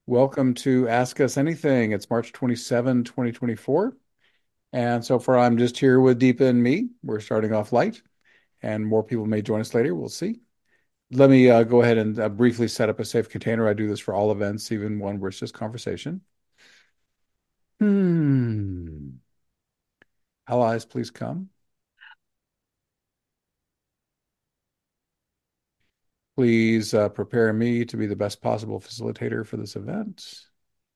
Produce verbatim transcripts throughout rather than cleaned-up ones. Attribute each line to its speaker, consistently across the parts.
Speaker 1: Welcome to Ask Us Anything. It's March twenty-seventh, twenty twenty-four. And so far, I'm just here with Deepa and me. We're starting off light, and more people may join us later. We'll see. Let me uh, go ahead and uh, briefly set up a safe container. I do this for all events, even one where it's just conversation. Hmm. Allies, please come. Please uh, prepare me to be the best possible facilitator for this event.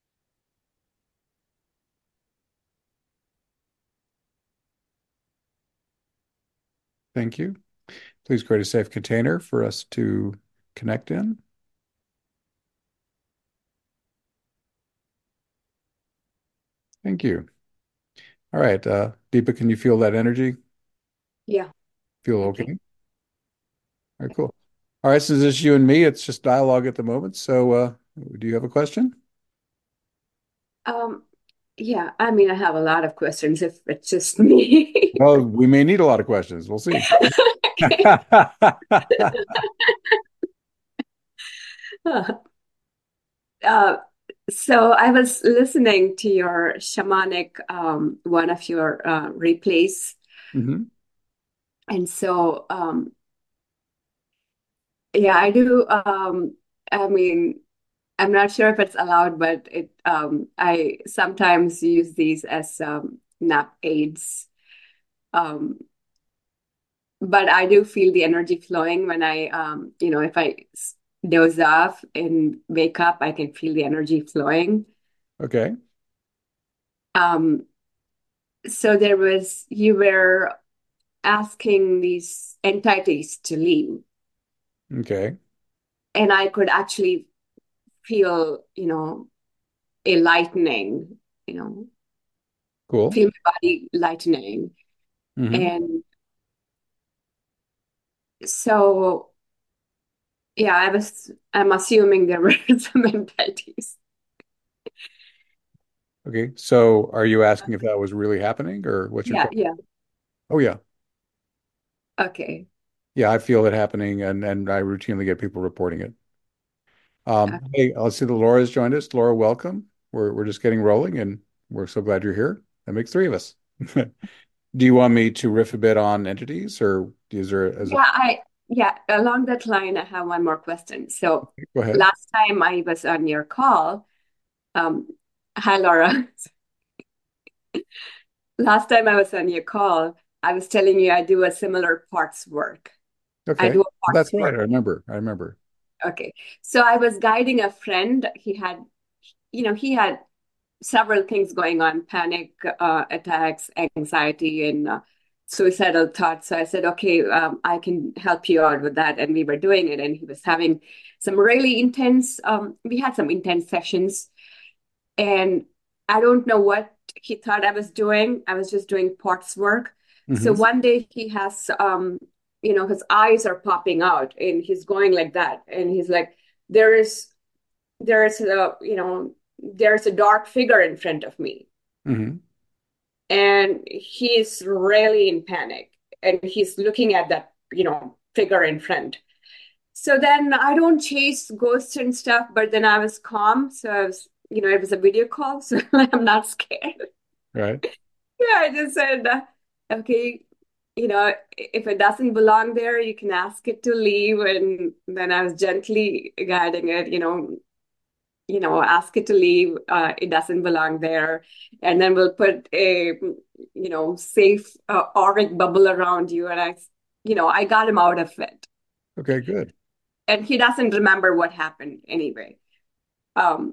Speaker 1: Thank you. Please create a safe container for us to connect in. Thank you. All right, uh, Deepa, can you feel that energy?
Speaker 2: Yeah,
Speaker 1: Feel
Speaker 2: I can.
Speaker 1: okay? All right, cool. All right, so this is you and me. It's just dialogue at the moment. So, uh, do you have a question?
Speaker 2: Um, yeah, I mean, I have a lot of questions if it's just me.
Speaker 1: Well, we may need a lot of questions. We'll see.
Speaker 2: Okay. Uh, so I was listening to your shamanic, um, one of your uh, replays,
Speaker 1: hmm
Speaker 2: and so um, yeah, I do. Um, I mean, I'm not sure if it's allowed, but it. Um, I sometimes use these as um, nap aids. Um, but I do feel the energy flowing when I, um, you know, if I s- doze off and wake up, I can feel the energy flowing.
Speaker 1: Okay.
Speaker 2: Um, so there was, you were asking these entities to leave,
Speaker 1: Okay.
Speaker 2: and I could actually feel, you know, a lightening, you know,
Speaker 1: Cool.
Speaker 2: feel my body lightening.
Speaker 1: hmm
Speaker 2: And so, yeah, I was, I'm assuming there were some entities.
Speaker 1: Okay. So, are you asking if that was really happening, or what's your
Speaker 2: Yeah,
Speaker 1: question?
Speaker 2: yeah.
Speaker 1: Oh, yeah.
Speaker 2: Okay.
Speaker 1: Yeah, I feel it happening, and and I routinely get people reporting it. Um, hey, let's see. The Laura's joined us. Laura, welcome. We're we're just getting rolling, and we're so glad you're here. That makes three of us. Do you want me to riff a bit on entities, or is there as a
Speaker 2: Yeah, I yeah, along that line, I have one more question. So
Speaker 1: go ahead?
Speaker 2: last time I was on your call, um, hi Laura. Last time I was on your call, I was telling you I do a similar parts work. I
Speaker 1: Okay.
Speaker 2: do a
Speaker 1: That's
Speaker 2: parts
Speaker 1: right. I
Speaker 2: work.
Speaker 1: remember. I remember.
Speaker 2: Okay. So I was guiding a friend. He had, you know, he had several things going on, panic uh, attacks, anxiety, and uh, suicidal thoughts. So I said, okay, um, I can help you out with that. And we were doing it. And he was having some really intense, um, we had some intense sessions. And I don't know what he thought I was doing. I was just doing parts work. So
Speaker 1: hmm
Speaker 2: one day he has, um, you know, his eyes are popping out and he's going like that. And he's like, there is there's a you know there's a dark figure in front of me,
Speaker 1: hmm
Speaker 2: and he's really in panic, and he's looking at that you know figure in front. So then I don't chase ghosts and stuff, but then I was calm, so I was you know it was a video call, so I'm not scared.
Speaker 1: Right.
Speaker 2: Yeah, I just said, uh, okay, you know if it doesn't belong there, you can ask it to leave. And then I was gently guiding it, you know you know, ask it to leave. Uh, it doesn't belong there. And then we'll put a, you know, safe uh, auric bubble around you. And I, you know, I got him out of it.
Speaker 1: Okay, good.
Speaker 2: And he doesn't remember what happened anyway. Um,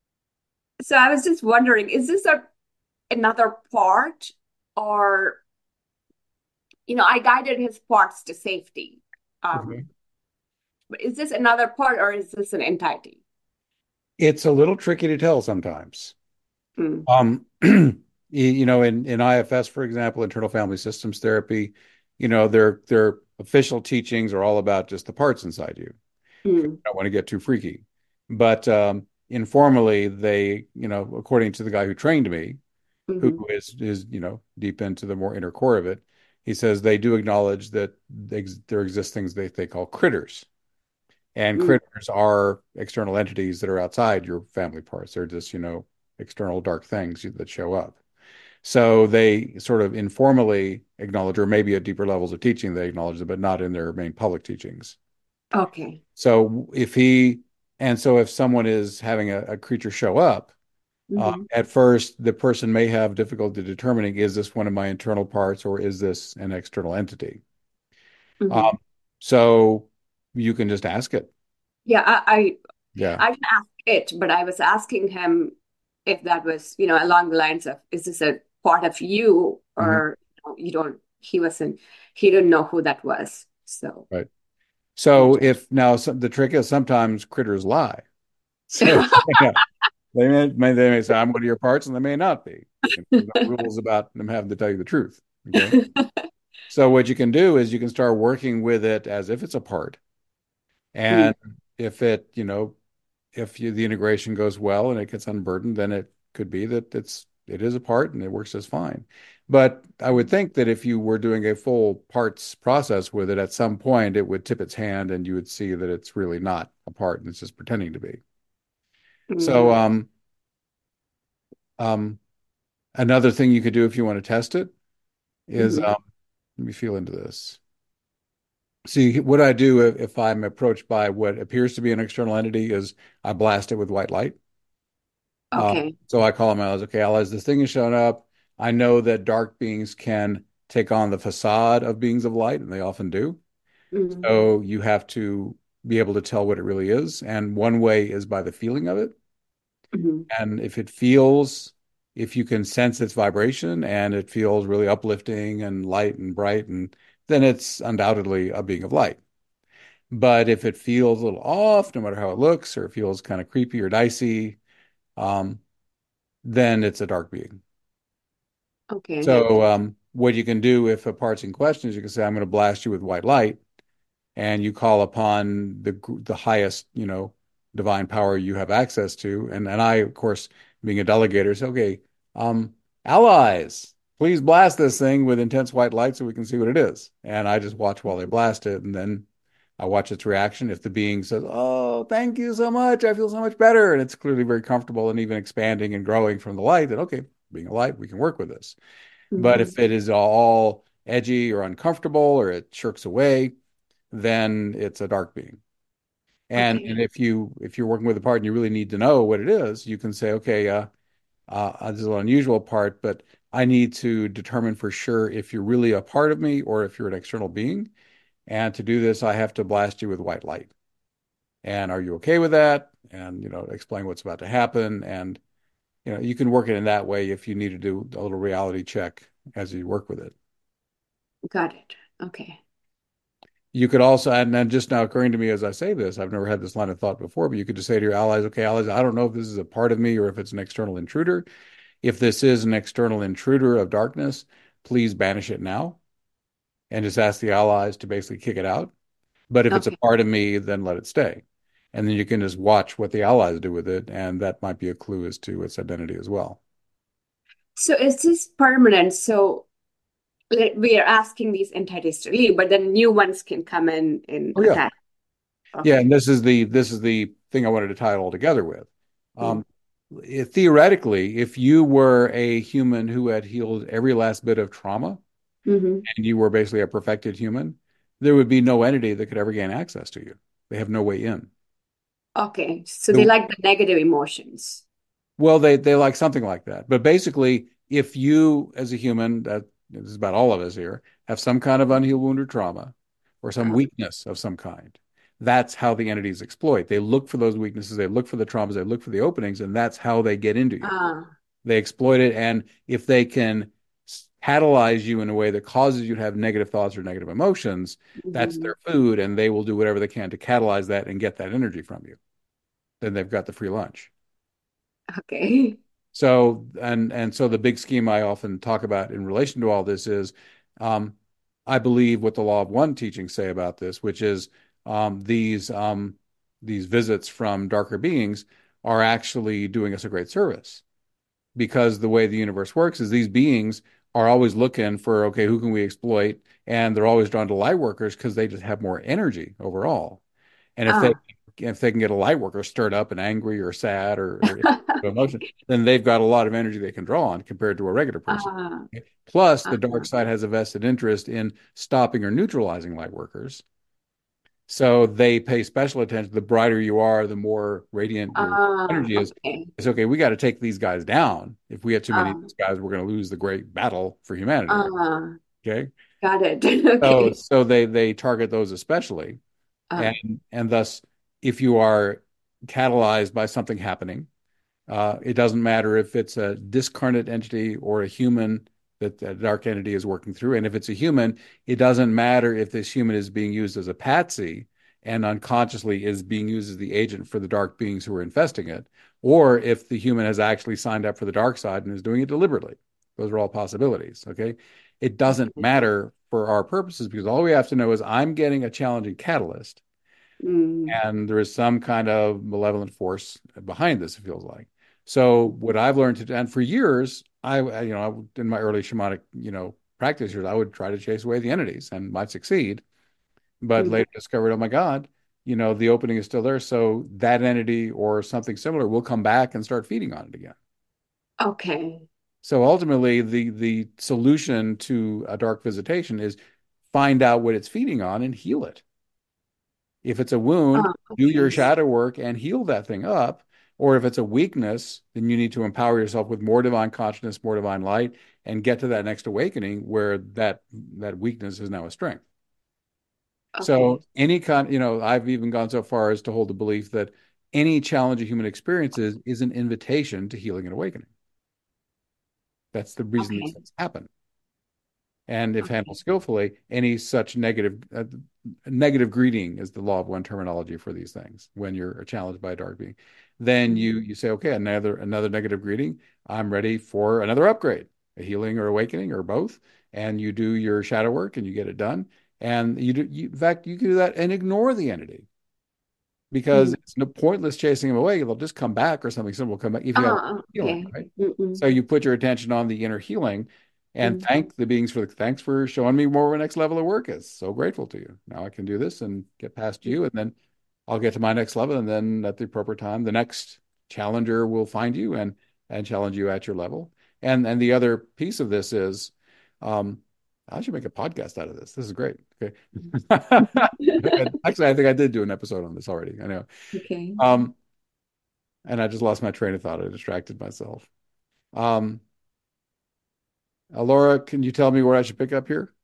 Speaker 2: so I was just wondering, is this a another part, or, you know, I guided his parts to safety. Um,
Speaker 1: Okay.
Speaker 2: but is this another part, or is this an entity?
Speaker 1: It's a little tricky to tell sometimes.
Speaker 2: Mm,
Speaker 1: Um, you, you know, in in I F S, for example, internal family systems therapy, you know, their their official teachings are all about just the parts inside you. I
Speaker 2: mm,
Speaker 1: don't want to get too freaky, but um, informally, they, you know, according to the guy who trained me, who
Speaker 2: mm,
Speaker 1: is is you know deep into the more inner core of it, he says they do acknowledge that they, there exist things they they call critters, And
Speaker 2: Mm.
Speaker 1: critters are external entities that are outside your family parts. They're just, you know, external dark things that show up. So they sort of informally acknowledge, or maybe at deeper levels of teaching, they acknowledge it, but not in their main public teachings.
Speaker 2: Okay.
Speaker 1: So if he, and so if someone is having a, a creature show up, uh,
Speaker 2: Hmm.
Speaker 1: at first the person may have difficulty determining, is this one of my internal parts or is this an external entity?
Speaker 2: Hmm.
Speaker 1: Um, so you can just ask it.
Speaker 2: Yeah, I,
Speaker 1: Yeah.
Speaker 2: I, I didn't ask it, but I was asking him if that was, you know, along the lines of, is this a part of you
Speaker 1: Mhm.
Speaker 2: or you, know, you don't, he wasn't, he didn't know who that was. So,
Speaker 1: Right.
Speaker 2: yeah.
Speaker 1: So if now some, the trick is sometimes critters lie. So yeah, they may, may they may say I'm one of your parts, and they may not be. You know, there's no rules about them having to tell you the truth. Okay. So what you can do is you can start working with it as if it's a part,
Speaker 2: Mm,
Speaker 1: and if it, you know, if you, the integration goes well and it gets unburdened, then it could be that it's it is a part and it works just fine. But I would think that if you were doing a full parts process with it, at some point it would tip its hand and you would see that it's really not a part and it's just pretending to be. So
Speaker 2: mm,
Speaker 1: um um another thing you could do if you want to test it is
Speaker 2: mhm.
Speaker 1: um let me feel into this. See, what I do if, if I'm approached by what appears to be an external entity is I blast it with white light. Uh,
Speaker 2: Okay.
Speaker 1: so I call them out as, okay, Al, as this thing is showing up, I know that dark beings can take on the facade of beings of light, and they often do.
Speaker 2: Mm,
Speaker 1: So you have to be able to tell what it really is. And one way is by the feeling of it.
Speaker 2: mhm.
Speaker 1: And if it feels, if you can sense its vibration and it feels really uplifting and light and bright, and then it's undoubtedly a being of light. But if it feels a little off, no matter how it looks, or it feels kind of creepy or dicey, um, then it's a dark being.
Speaker 2: Okay.
Speaker 1: So um, what you can do if a part's in question is you can say, I'm going to blast you with white light, and you call upon the the highest, you know, divine power you have access to. And and I, of course, being a delegator, say, okay, um, allies, please blast this thing with intense white light so we can see what it is. And I just watch while they blast it, and then I watch its reaction. If the being says, "Oh, thank you so much, I feel so much better," and it's clearly very comfortable and even expanding and growing from the light, then okay, being a light, we can work with this. But
Speaker 2: Mhm.
Speaker 1: if it is all edgy or uncomfortable or it shirks away, then it's a dark being. And
Speaker 2: Okay.
Speaker 1: and if you if you're working with a part and you really need to know what it is, you can say, okay, uh, uh, this is an unusual part, but I need to determine for sure if you're really a part of me or if you're an external being. And to do this, I have to blast you with white light. And are you okay with that? And you know, explain what's about to happen. And you know, you can work it in that way if you need to do a little reality check as you work with it.
Speaker 2: Got it. Okay.
Speaker 1: You could also, and then just now occurring to me as I say this, I've never had this line of thought before, but you could just say to your allies, okay, allies, I don't know if this is a part of me or if it's an external intruder. If this is an external intruder of darkness, please banish it now and just ask the allies to basically kick it out. But if it's a
Speaker 2: Okay.
Speaker 1: part of me, then let it stay. And then you can just watch what the allies do with it, and that might be a clue as to its identity as well.
Speaker 2: So is this permanent? So like, we are asking these entities to leave, but then new ones can come in and
Speaker 1: Oh yeah.
Speaker 2: attack.
Speaker 1: Yeah,
Speaker 2: Okay.
Speaker 1: and this is the this is the thing I wanted to tie it all together with.
Speaker 2: Mm.
Speaker 1: Um, it- theoretically, if you were a human who had healed every last bit of trauma
Speaker 2: Hmm.
Speaker 1: and you were basically a perfected human, there would be no entity that could ever gain access to you. They have no way in.
Speaker 2: Okay. So they
Speaker 1: The,
Speaker 2: like the negative emotions.
Speaker 1: well, they they like something like that. But basically, if you as a human, that this is about all of us here, have some kind of unhealed wound or trauma or some
Speaker 2: Uh,
Speaker 1: weakness of some kind, that's how the entities exploit. They look for those weaknesses, they look for the traumas, they look for the openings, and that's how they get into you.
Speaker 2: uh,
Speaker 1: They exploit it, and if they can catalyze you in a way that causes you to have negative thoughts or negative emotions, that's
Speaker 2: mhm.
Speaker 1: their food, and they will do whatever they can to catalyze that and get that energy from you. Then they've got the free lunch.
Speaker 2: Okay.
Speaker 1: So and and so the big scheme I often talk about in relation to all this is, um, I believe what the law of one teachings say about this, which is um, these um, these visits from darker beings are actually doing us a great service because the way the universe works is these beings are always looking for, okay, who can we exploit, and they're always drawn to light workers because they just have more energy overall. And if they
Speaker 2: Ah.
Speaker 1: if they can get a light worker stirred up and angry or sad or, or emotion, then they've got a lot of energy they can draw on compared to a regular person.
Speaker 2: Ah.
Speaker 1: Plus, the dark
Speaker 2: Ah.
Speaker 1: side has a vested interest in stopping or neutralizing light workers. So they pay special attention. The brighter you are, the more radiant your
Speaker 2: Ah.
Speaker 1: energy is.
Speaker 2: Okay.
Speaker 1: It's okay. We got to take these guys down. If we have too many of
Speaker 2: Ah.
Speaker 1: these guys, we're going to lose the great battle for humanity.
Speaker 2: Ah.
Speaker 1: Okay.
Speaker 2: Got it.
Speaker 1: So,
Speaker 2: Okay.
Speaker 1: so they they target those especially,
Speaker 2: Ah.
Speaker 1: and and thus, if you are catalyzed by something happening, uh, it doesn't matter if it's a discarnate entity or a human that the dark entity is working through. And if it's a human, it doesn't matter if this human is being used as a patsy and unconsciously is being used as the agent for the dark beings who are infesting it, or if the human has actually signed up for the dark side and is doing it deliberately. Those are all possibilities. Okay. It doesn't
Speaker 2: Okay.
Speaker 1: matter for our purposes because all we have to know is I'm getting a challenging catalyst
Speaker 2: Mm.
Speaker 1: and there is some kind of malevolent force behind this, it feels like. So what I've learned to do, and for years, I, you know, in my early shamanic, you know, practice years, I would try to chase away the entities and might succeed, but
Speaker 2: Mm.
Speaker 1: later discovered, oh my God, you know, the opening is still there. So that entity or something similar will come back and start feeding on it again.
Speaker 2: Okay.
Speaker 1: So ultimately, the the solution to a dark visitation is find out what it's feeding on and heal it. If it's a wound,
Speaker 2: Ah.
Speaker 1: do your
Speaker 2: Okay.
Speaker 1: shadow work and heal that thing up. Or if it's a weakness, then you need to empower yourself with more divine consciousness, more divine light, and get to that next awakening where that that weakness is now a strength. So
Speaker 2: Okay.
Speaker 1: any kind, you know, I've even gone so far as to hold the belief that any challenge a human experiences is an invitation to healing and awakening. That's the reason these
Speaker 2: Okay.
Speaker 1: things happen. And if handled
Speaker 2: Okay.
Speaker 1: skillfully, any such negative uh, negative greeting is the law of one terminology for these things. When you're challenged by a dark being, then
Speaker 2: Mm.
Speaker 1: you you say, okay, another another negative greeting. I'm ready for another upgrade, a healing or awakening or both. And you do your shadow work and you get it done. And you do, you, in fact, you can do that and ignore the entity because
Speaker 2: Mm.
Speaker 1: it's no pointless chasing them away. They'll just come back or something simple will come back if you have
Speaker 2: Ah.
Speaker 1: healing,
Speaker 2: Okay.
Speaker 1: right?
Speaker 2: Mm-mm.
Speaker 1: So you put your attention on the inner healing and
Speaker 2: Mm.
Speaker 1: thank the beings for the thanks for showing me more where next level of work is. So grateful to you. Now I can do this and get past you, and then I'll get to my next level, and then at the appropriate time, the next challenger will find you and and challenge you at your level. And and the other piece of this is, um, I should make a podcast out of this. This is great. Okay. Actually, I think I did do an episode on this already. I know.
Speaker 2: Okay.
Speaker 1: Um, and I just lost my train of thought. I distracted myself. Um, uh, Laura, can you tell me where I should pick up here?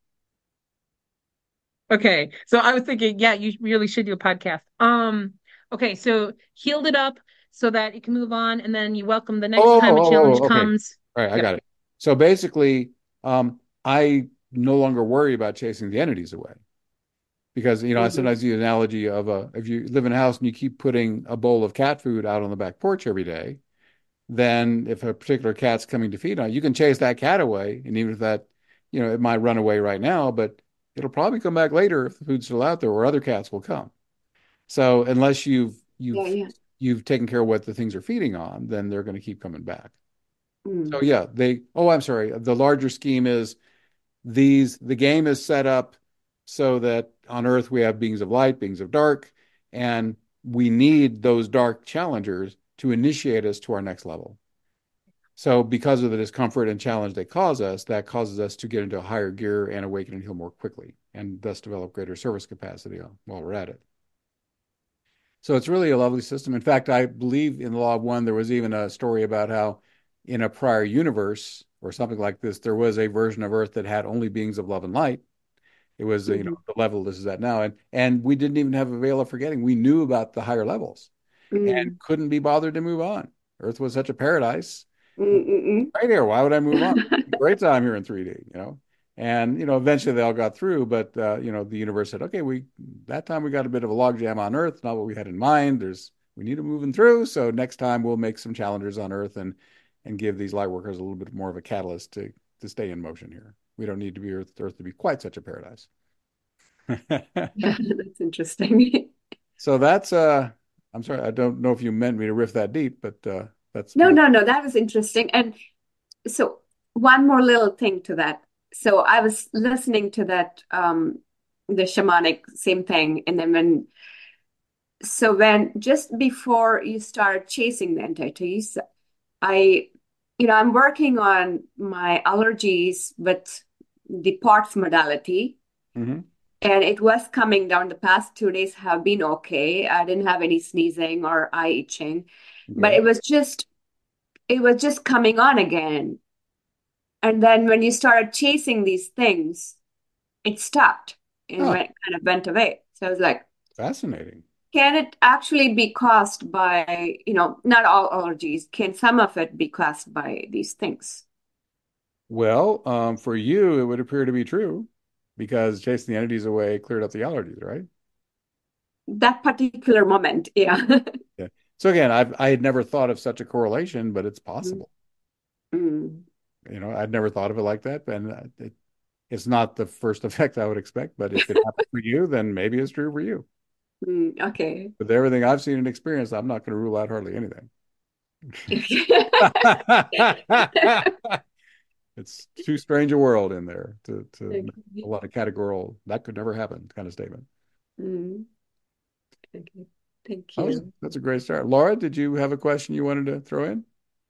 Speaker 3: Okay. So I was thinking, yeah, you really should do a podcast. Um, okay, so healed it up so that it can move on, and then you welcome the next
Speaker 1: Oh,
Speaker 3: time a
Speaker 1: oh, oh,
Speaker 3: challenge
Speaker 1: oh, okay.
Speaker 3: comes.
Speaker 1: All right, I
Speaker 3: Yep.
Speaker 1: got it. So basically, um, I no longer worry about chasing the entities away because, you know, I
Speaker 2: Mm-hmm.
Speaker 1: sometimes use the analogy of a, if you live in a house and you keep putting a bowl of cat food out on the back porch every day, then if a particular cat's coming to feed on it, you can chase that cat away. And even if that, you know, it might run away right now, but it'll probably come back later if the food's still out there or other cats will come. So unless you've
Speaker 2: Yeah,
Speaker 1: you've
Speaker 2: yeah.
Speaker 1: you've taken care of what the things are feeding on, then they're going to keep coming back. So
Speaker 2: Mm.
Speaker 1: yeah, they, oh, I'm sorry. The larger scheme is these, the game is set up so that on Earth we have beings of light, beings of dark, and we need those dark challengers to initiate us to our next level. So because of the discomfort and challenge they cause us, that causes us to get into a higher gear and awaken and heal more quickly, and thus develop greater service capacity while we're at it. So it's really a lovely system. In fact, I believe in the Law of One, there was even a story about how in a prior universe or something like this, there was a version of Earth that had only beings of love and light. It was, you know,
Speaker 2: Mm-hmm.
Speaker 1: the level this is at now. And and we didn't even have a veil of forgetting. We knew about the higher levels and
Speaker 2: Mm.
Speaker 1: couldn't be bothered to move on. Earth was such a paradise.
Speaker 2: Mm-mm.
Speaker 1: Right here. Why would I move on? Great time here in three D, you know. And you know, eventually they all got through, but uh, you know, the universe said, okay, we that time we got a bit of a logjam on Earth, not what we had in mind. There's we need to moving through. So next time we'll make some challengers on Earth and and give these light workers a little bit more of a catalyst to to stay in motion here. We don't need to be Earth Earth to be quite such a paradise.
Speaker 2: That's interesting.
Speaker 1: So that's uh I'm sorry, I don't know if you meant me to riff that deep, but uh that's
Speaker 2: No,
Speaker 1: kind of
Speaker 2: no, no, that was interesting. And so one more little thing to that. So I was listening to that um the shamanic same thing, and then when So when just before you start chasing the entities, I, you know, I'm working on my allergies with the POTS modality,
Speaker 1: Hmm.
Speaker 2: and it was coming down. The past two days have been okay. I didn't have any sneezing or eye itching, but
Speaker 1: Good.
Speaker 2: it was just it was just coming on again. And then when you started chasing these things, it stopped and
Speaker 1: Oh,
Speaker 2: went kind of went away. So I was like,
Speaker 1: fascinating.
Speaker 2: can it actually be caused by, you know, not all allergies, can some of it be caused by these things?
Speaker 1: Well, um, for you, it would appear to be true because chasing the entities away cleared up the allergies, right?
Speaker 2: That particular moment, yeah.
Speaker 1: Yeah. So again, I've I had never thought of such a correlation, but it's possible.
Speaker 2: Mm,
Speaker 1: You know, I'd never thought of it like that, and uh, it, it's not the first effect I would expect. But if it happened for you, then maybe it's true for you.
Speaker 2: mm, okay.
Speaker 1: With everything I've seen and experienced, I'm not going to rule out hardly anything. It's too strange a world in there to to make a
Speaker 2: Okay.
Speaker 1: lot of categorical that could never happen kind of statement.
Speaker 2: Mm, okay. Thank
Speaker 1: That was
Speaker 2: you.
Speaker 1: that's a great start. Laura, did you have a question you wanted to throw in?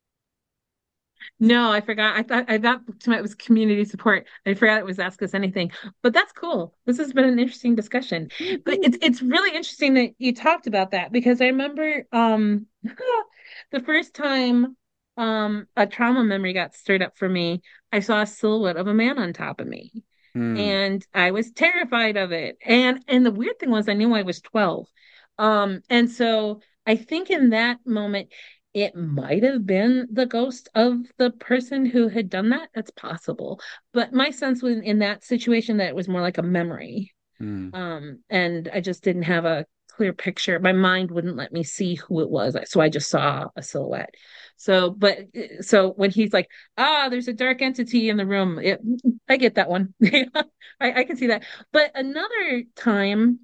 Speaker 3: No, I forgot. I thought I thought tonight was community support. I forgot it was Ask Us Anything. But that's cool. This has been an interesting discussion. But it's it's really interesting that you talked about that because I remember um the first time um a trauma memory got stirred up for me, I saw a silhouette of a man on top of me.
Speaker 1: Hmm.
Speaker 3: And I was terrified of it. And and the weird thing was I knew I was twelve. Um and so I think in that moment it might have been the ghost of the person who had done that. That's possible. But my sense was in that situation that it was more like a memory.
Speaker 1: Hmm.
Speaker 3: Um, and I just didn't have a clear picture. My mind wouldn't let me see who it was. So I just saw a silhouette. So, but so when he's like, ah, there's a dark entity in the room, it, I get that one. I, I can see that. But another time,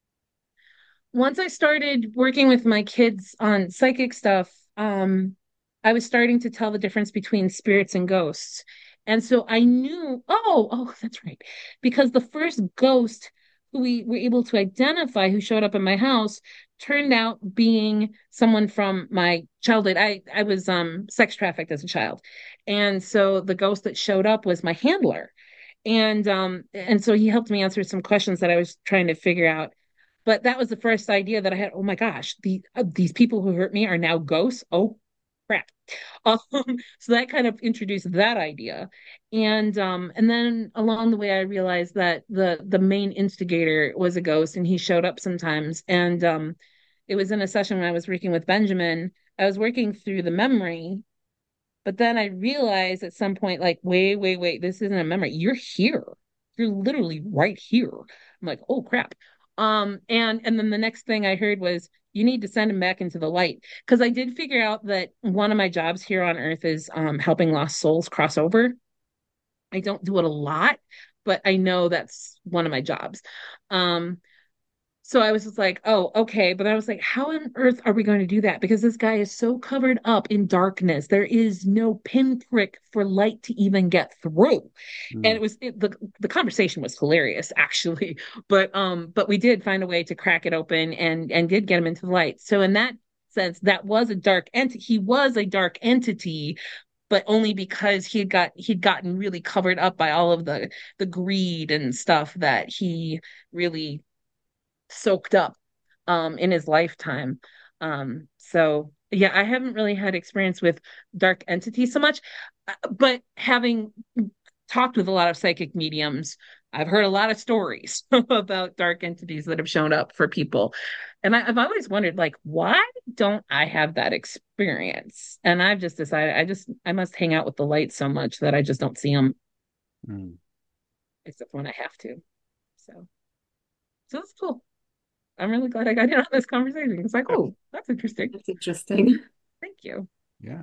Speaker 3: once I started working with my kids on psychic stuff, um, I was starting to tell the difference between spirits and ghosts. And so I knew, oh, oh, that's right. Because the first ghost who we were able to identify who showed up in my house turned out being someone from my childhood. I, I was um sex trafficked as a child. And so the ghost that showed up was my handler. And um and so he helped me answer some questions that I was trying to figure out, but that was the first idea that I had. Oh my gosh, the uh, these people who hurt me are now ghosts. Oh crap. Um, so that kind of introduced that idea. And um, and then along the way I realized that the the main instigator was a ghost and he showed up sometimes. And um, it was in a session when I was working with Benjamin. I was working through the memory, but then I realized at some point, like, wait, wait, wait, this isn't a memory. You're here. You're literally right here. I'm like, oh crap. Um, and and then the next thing I heard was you need to send him back into the light. Because I did figure out that one of my jobs here on Earth is um helping lost souls cross over. I don't do it a lot, but I know that's one of my jobs. Um, so I was just like, oh, okay. But I was like, how on earth are we going to do that? Because this guy is so covered up in darkness. There is no pinprick for light to even get through. And
Speaker 1: Hmm.
Speaker 3: it was it, the the conversation was hilarious, actually. But um, but we did find a way to crack it open and and did get him into the light. So in that sense, that was a dark entity. He was a dark entity, but only because he had got he'd gotten really covered up by all of the the greed and stuff that he really soaked up um in his lifetime. Um so yeah, I haven't really had experience with dark entities so much, uh, but having talked with a lot of psychic mediums, I've heard a lot of stories about dark entities that have shown up for people. And I, I've always wondered, like, why don't I have that experience? And I've just decided I just I must hang out with the light so much that I just don't see them
Speaker 1: Hmm.
Speaker 3: except when I have to. So so that's cool. I'm really glad I got in on this conversation. It's like, oh, that's interesting.
Speaker 2: That's interesting.
Speaker 3: Thank you.
Speaker 1: Yeah.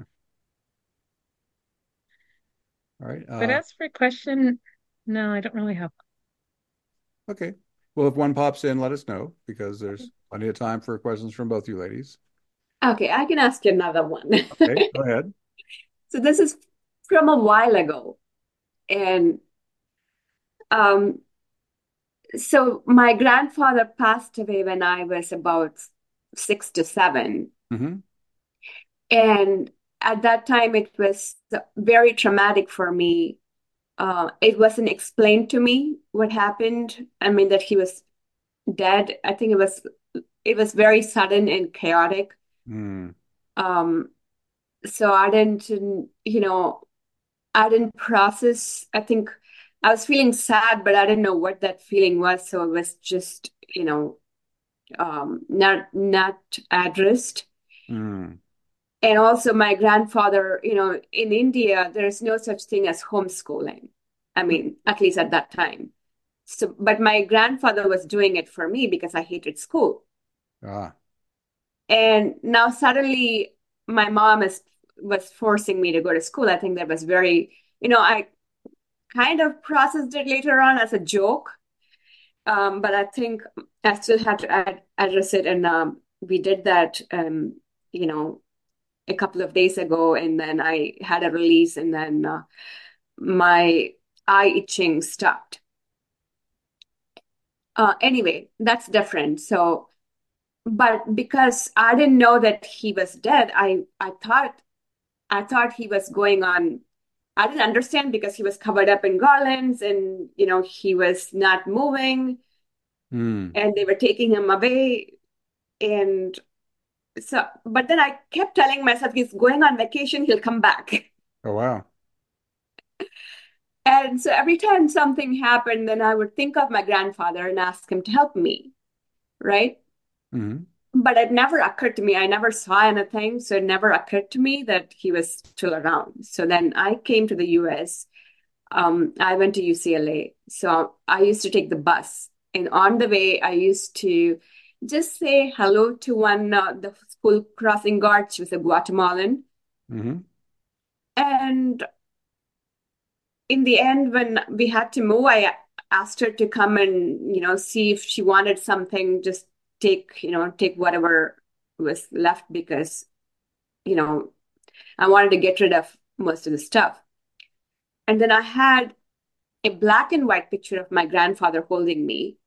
Speaker 1: All right.
Speaker 3: But
Speaker 1: Uh,
Speaker 3: as for question, no, I don't really have.
Speaker 1: okay. Well, if one pops in, let us know because there's plenty of time for questions from both you ladies.
Speaker 2: Okay, I can ask you another one.
Speaker 1: Okay, go ahead.
Speaker 2: So this is from a while ago. And um, so my grandfather passed away when I was about six to seven.
Speaker 1: Hmm.
Speaker 2: And at that time, it was very traumatic for me. Uh, it wasn't explained to me what happened. I mean, that he was dead. I think it was it was very sudden and chaotic.
Speaker 1: Mm.
Speaker 2: Um, so I didn't, you know, I didn't process. I think I was feeling sad, but I didn't know what that feeling was. So it was just, you know, um, not not addressed.
Speaker 1: Mm.
Speaker 2: And also, my grandfather, you know, in India, there's no such thing as homeschooling. I mean, at least at that time. So, but my grandfather was doing it for me because I hated school.
Speaker 1: Ah.
Speaker 2: And now suddenly my mom is was forcing me to go to school. I think that was very, you know, I kind of processed it later on as a joke. Um, but I think I still had to ad address it. And um, we did that, um, you know, a couple of days ago. And then I had a release, and then uh, my eye itching stopped. Uh, anyway, that's different. So, but because I didn't know that he was dead, I I thought I thought he was going on. I didn't understand because he was covered up in garlands, and you know he was not moving,
Speaker 1: Mm.
Speaker 2: and they were taking him away. And so, but then I kept telling myself he's going on vacation, he'll come back.
Speaker 1: Oh, wow.
Speaker 2: And so every time something happened, then I would think of my grandfather and ask him to help me, right?
Speaker 1: Hmm.
Speaker 2: But it never occurred to me. I never saw anything, so it never occurred to me that he was still around. So then I came to the U S. Um, I went to U C L A. So I used to take the bus. And on the way, I used to just say hello to one, uh, the school crossing guard. She was a Guatemalan.
Speaker 1: Hmm.
Speaker 2: And in the end, when we had to move, I asked her to come and, you know, see if she wanted something, just take, you know, take whatever was left because, you know, I wanted to get rid of most of the stuff. And then I had a black and white picture of my grandfather holding me.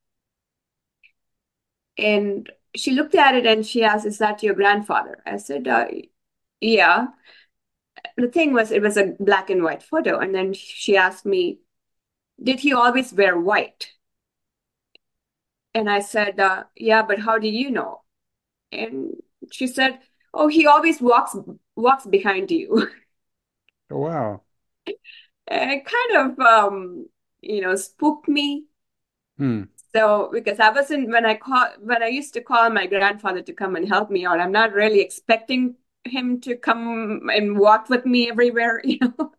Speaker 2: And she looked at it and she asked, "Is that your grandfather?" I said, uh, "Yeah." The thing was, it was a black and white photo. And then she asked me, "Did he always wear white?" And I said, uh, "Yeah, but how do you know?" And she said, "Oh, he always walks walks behind you."
Speaker 1: Oh, wow.
Speaker 2: And it kind of, um, you know, spooked me.
Speaker 1: Hmm.
Speaker 2: So because I wasn't when I call when I used to call my grandfather to come and help me out, I'm not really expecting him to come and walk with me everywhere, you know.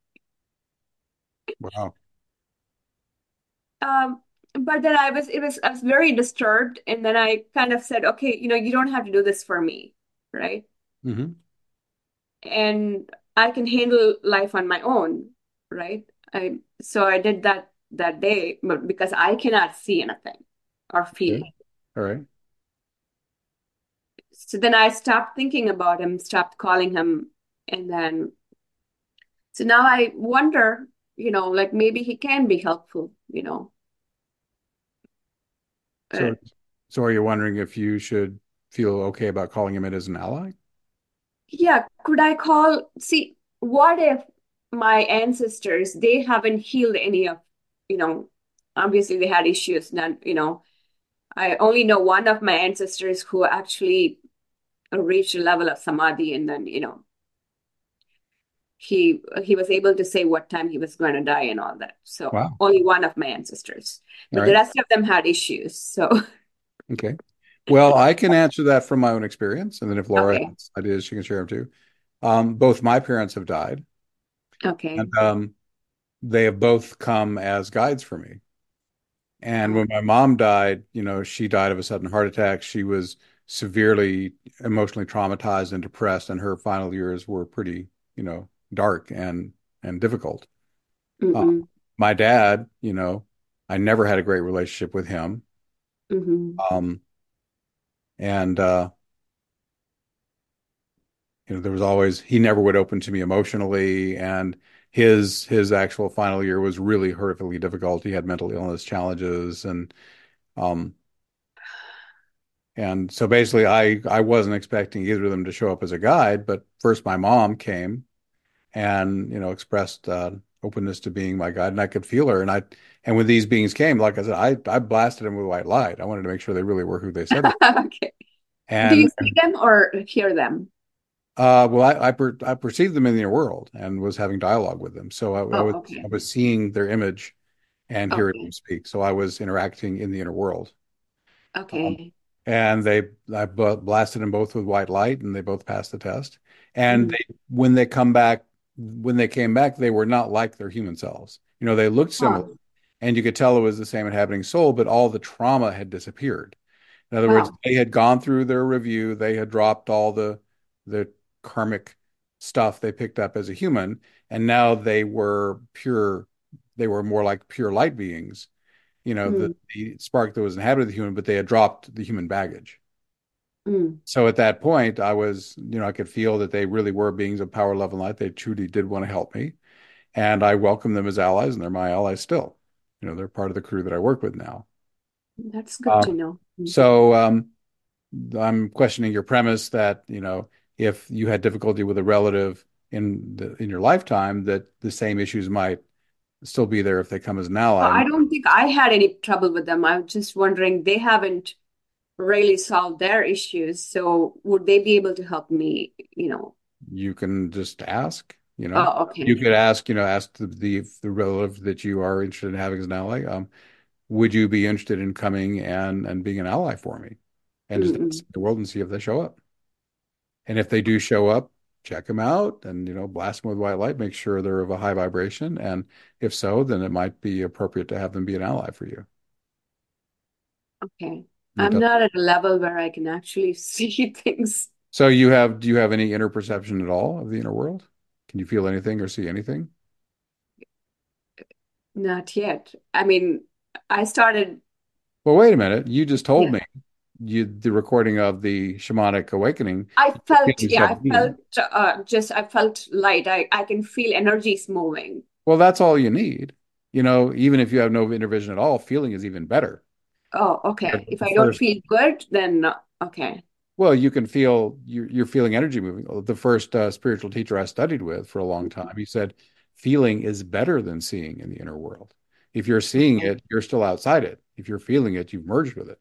Speaker 1: Wow.
Speaker 2: Um, but then I was it was I was very disturbed, and then I kind of said, "Okay, you know, you don't have to do this for me, right?
Speaker 1: Hmm.
Speaker 2: And I can handle life on my own, right?" I so I did that that day, but because I cannot see anything or feel.
Speaker 1: Okay. All right.
Speaker 2: So then I stopped thinking about him, stopped calling him, and then so now I wonder, you know, like maybe he can be helpful, you know. Uh,
Speaker 1: So, so are you wondering if you should feel okay about calling him in as an ally?
Speaker 2: yeah, could I call? See, what if my ancestors, they haven't healed any of, you know, obviously they had issues, not, you know, I only know one of my ancestors who actually reached a level of samadhi, and then, you know, he he was able to say what time he was going to die and all that. So
Speaker 1: Wow.
Speaker 2: only one of my ancestors,
Speaker 1: All
Speaker 2: but the
Speaker 1: right.
Speaker 2: rest of them had issues. So
Speaker 1: Okay. Well, I can answer that from my own experience, and then if Laura
Speaker 2: okay,
Speaker 1: has ideas, she can share them too. Um, both my parents have died,
Speaker 2: okay,
Speaker 1: and um, they have both come as guides for me. And
Speaker 2: oh,
Speaker 1: when my mom died, you know, she died of a sudden heart attack. She was severely emotionally traumatized and depressed, and her final years were pretty, you know, dark and and difficult. Uh,
Speaker 2: mm-mm,
Speaker 1: my dad, you know, I never had a great relationship with him.
Speaker 2: mm-hmm,
Speaker 1: Um, and uh, you know, there was always he never would open to me emotionally, and his his actual final year was really horrifically difficult. He had mental illness challenges, and um, And so basically, I I wasn't expecting either of them to show up as a guide, but first my mom came and you know expressed uh, openness to being my guide, and I could feel her. And I and when these beings came, like I said, I I blasted them with white light. I wanted to make sure they really were who they said they were.
Speaker 2: Okay. Do
Speaker 1: And
Speaker 2: you see them or hear them?
Speaker 1: uh, well, I I, per I perceived them in the inner world and was having dialogue with them. So I, I
Speaker 2: Oh,
Speaker 1: was I
Speaker 2: okay.
Speaker 1: was seeing their image and hearing them
Speaker 2: Okay.
Speaker 1: speak. So I was interacting in the inner world. Um,
Speaker 2: Okay.
Speaker 1: and they I blasted them both with white light, and they both passed the test. And
Speaker 2: Mm.
Speaker 1: they, when they come back, when they came back, they were not like their human selves. You know, they looked similar,
Speaker 2: Oh,
Speaker 1: and you could tell it was the same inhabiting soul, but all the trauma had disappeared. In other words,
Speaker 2: oh.
Speaker 1: they had gone through their review, they had dropped all the the karmic stuff they picked up as a human, and now they were pure, they were more like pure light beings, you know, the,
Speaker 2: Mm.
Speaker 1: the spark that was inhabited the human, but they had dropped the human baggage.
Speaker 2: Mm.
Speaker 1: So at that point, I was, you know, I could feel that they really were beings of power, love, and light. They truly did want to help me. And I welcome them as allies, and they're my allies still. You know, they're part of the crew that I work with now.
Speaker 2: That's good to
Speaker 1: Um,
Speaker 2: know. Mm.
Speaker 1: so um, I'm questioning your premise that, you know, if you had difficulty with a relative in the, in your lifetime, that the same issues might still be there if they come as an
Speaker 2: Uh,
Speaker 1: ally.
Speaker 2: I don't think I had any trouble with them. I'm just wondering, they haven't really solved their issues, so would they be able to help me, you know?
Speaker 1: You can just ask, you know,
Speaker 2: Oh,
Speaker 1: you
Speaker 2: okay.
Speaker 1: could ask, you know, ask the, the, the relative that you are interested in having as an ally. Um, would you be interested in coming and, and being an ally for me? And just ask
Speaker 2: Mm-mm.
Speaker 1: the world and see if they show up. And if they do show up, check them out and, you know, blast them with white light, make sure they're of a high vibration. And if so, then it might be appropriate to have them be an ally for you.
Speaker 2: Okay.
Speaker 1: It
Speaker 2: I'm
Speaker 1: does.
Speaker 2: not at a level where I can actually see things.
Speaker 1: So you have, do you have any inner perception at all of the inner world? Can you feel anything or see anything?
Speaker 2: Not yet. I mean, I started,
Speaker 1: Well, wait a minute. You just told
Speaker 2: yeah.
Speaker 1: me you the recording of the shamanic awakening.
Speaker 2: I
Speaker 1: You're
Speaker 2: felt,
Speaker 1: feeling
Speaker 2: yeah, I
Speaker 1: seventeen.
Speaker 2: felt uh, just, I felt light. I, I can feel energies moving.
Speaker 1: Well, that's all you need. You know, even if you have no inner vision at all, feeling is even better.
Speaker 2: Oh, okay. If
Speaker 1: The
Speaker 2: I don't
Speaker 1: first,
Speaker 2: feel good, then uh, okay.
Speaker 1: well, you can feel you're, you're feeling energy moving. The first uh, spiritual teacher I studied with for a long time, he said, feeling is better than seeing in the inner world. If you're seeing
Speaker 2: Okay.
Speaker 1: it, you're still outside it. If you're feeling it, you've merged with it.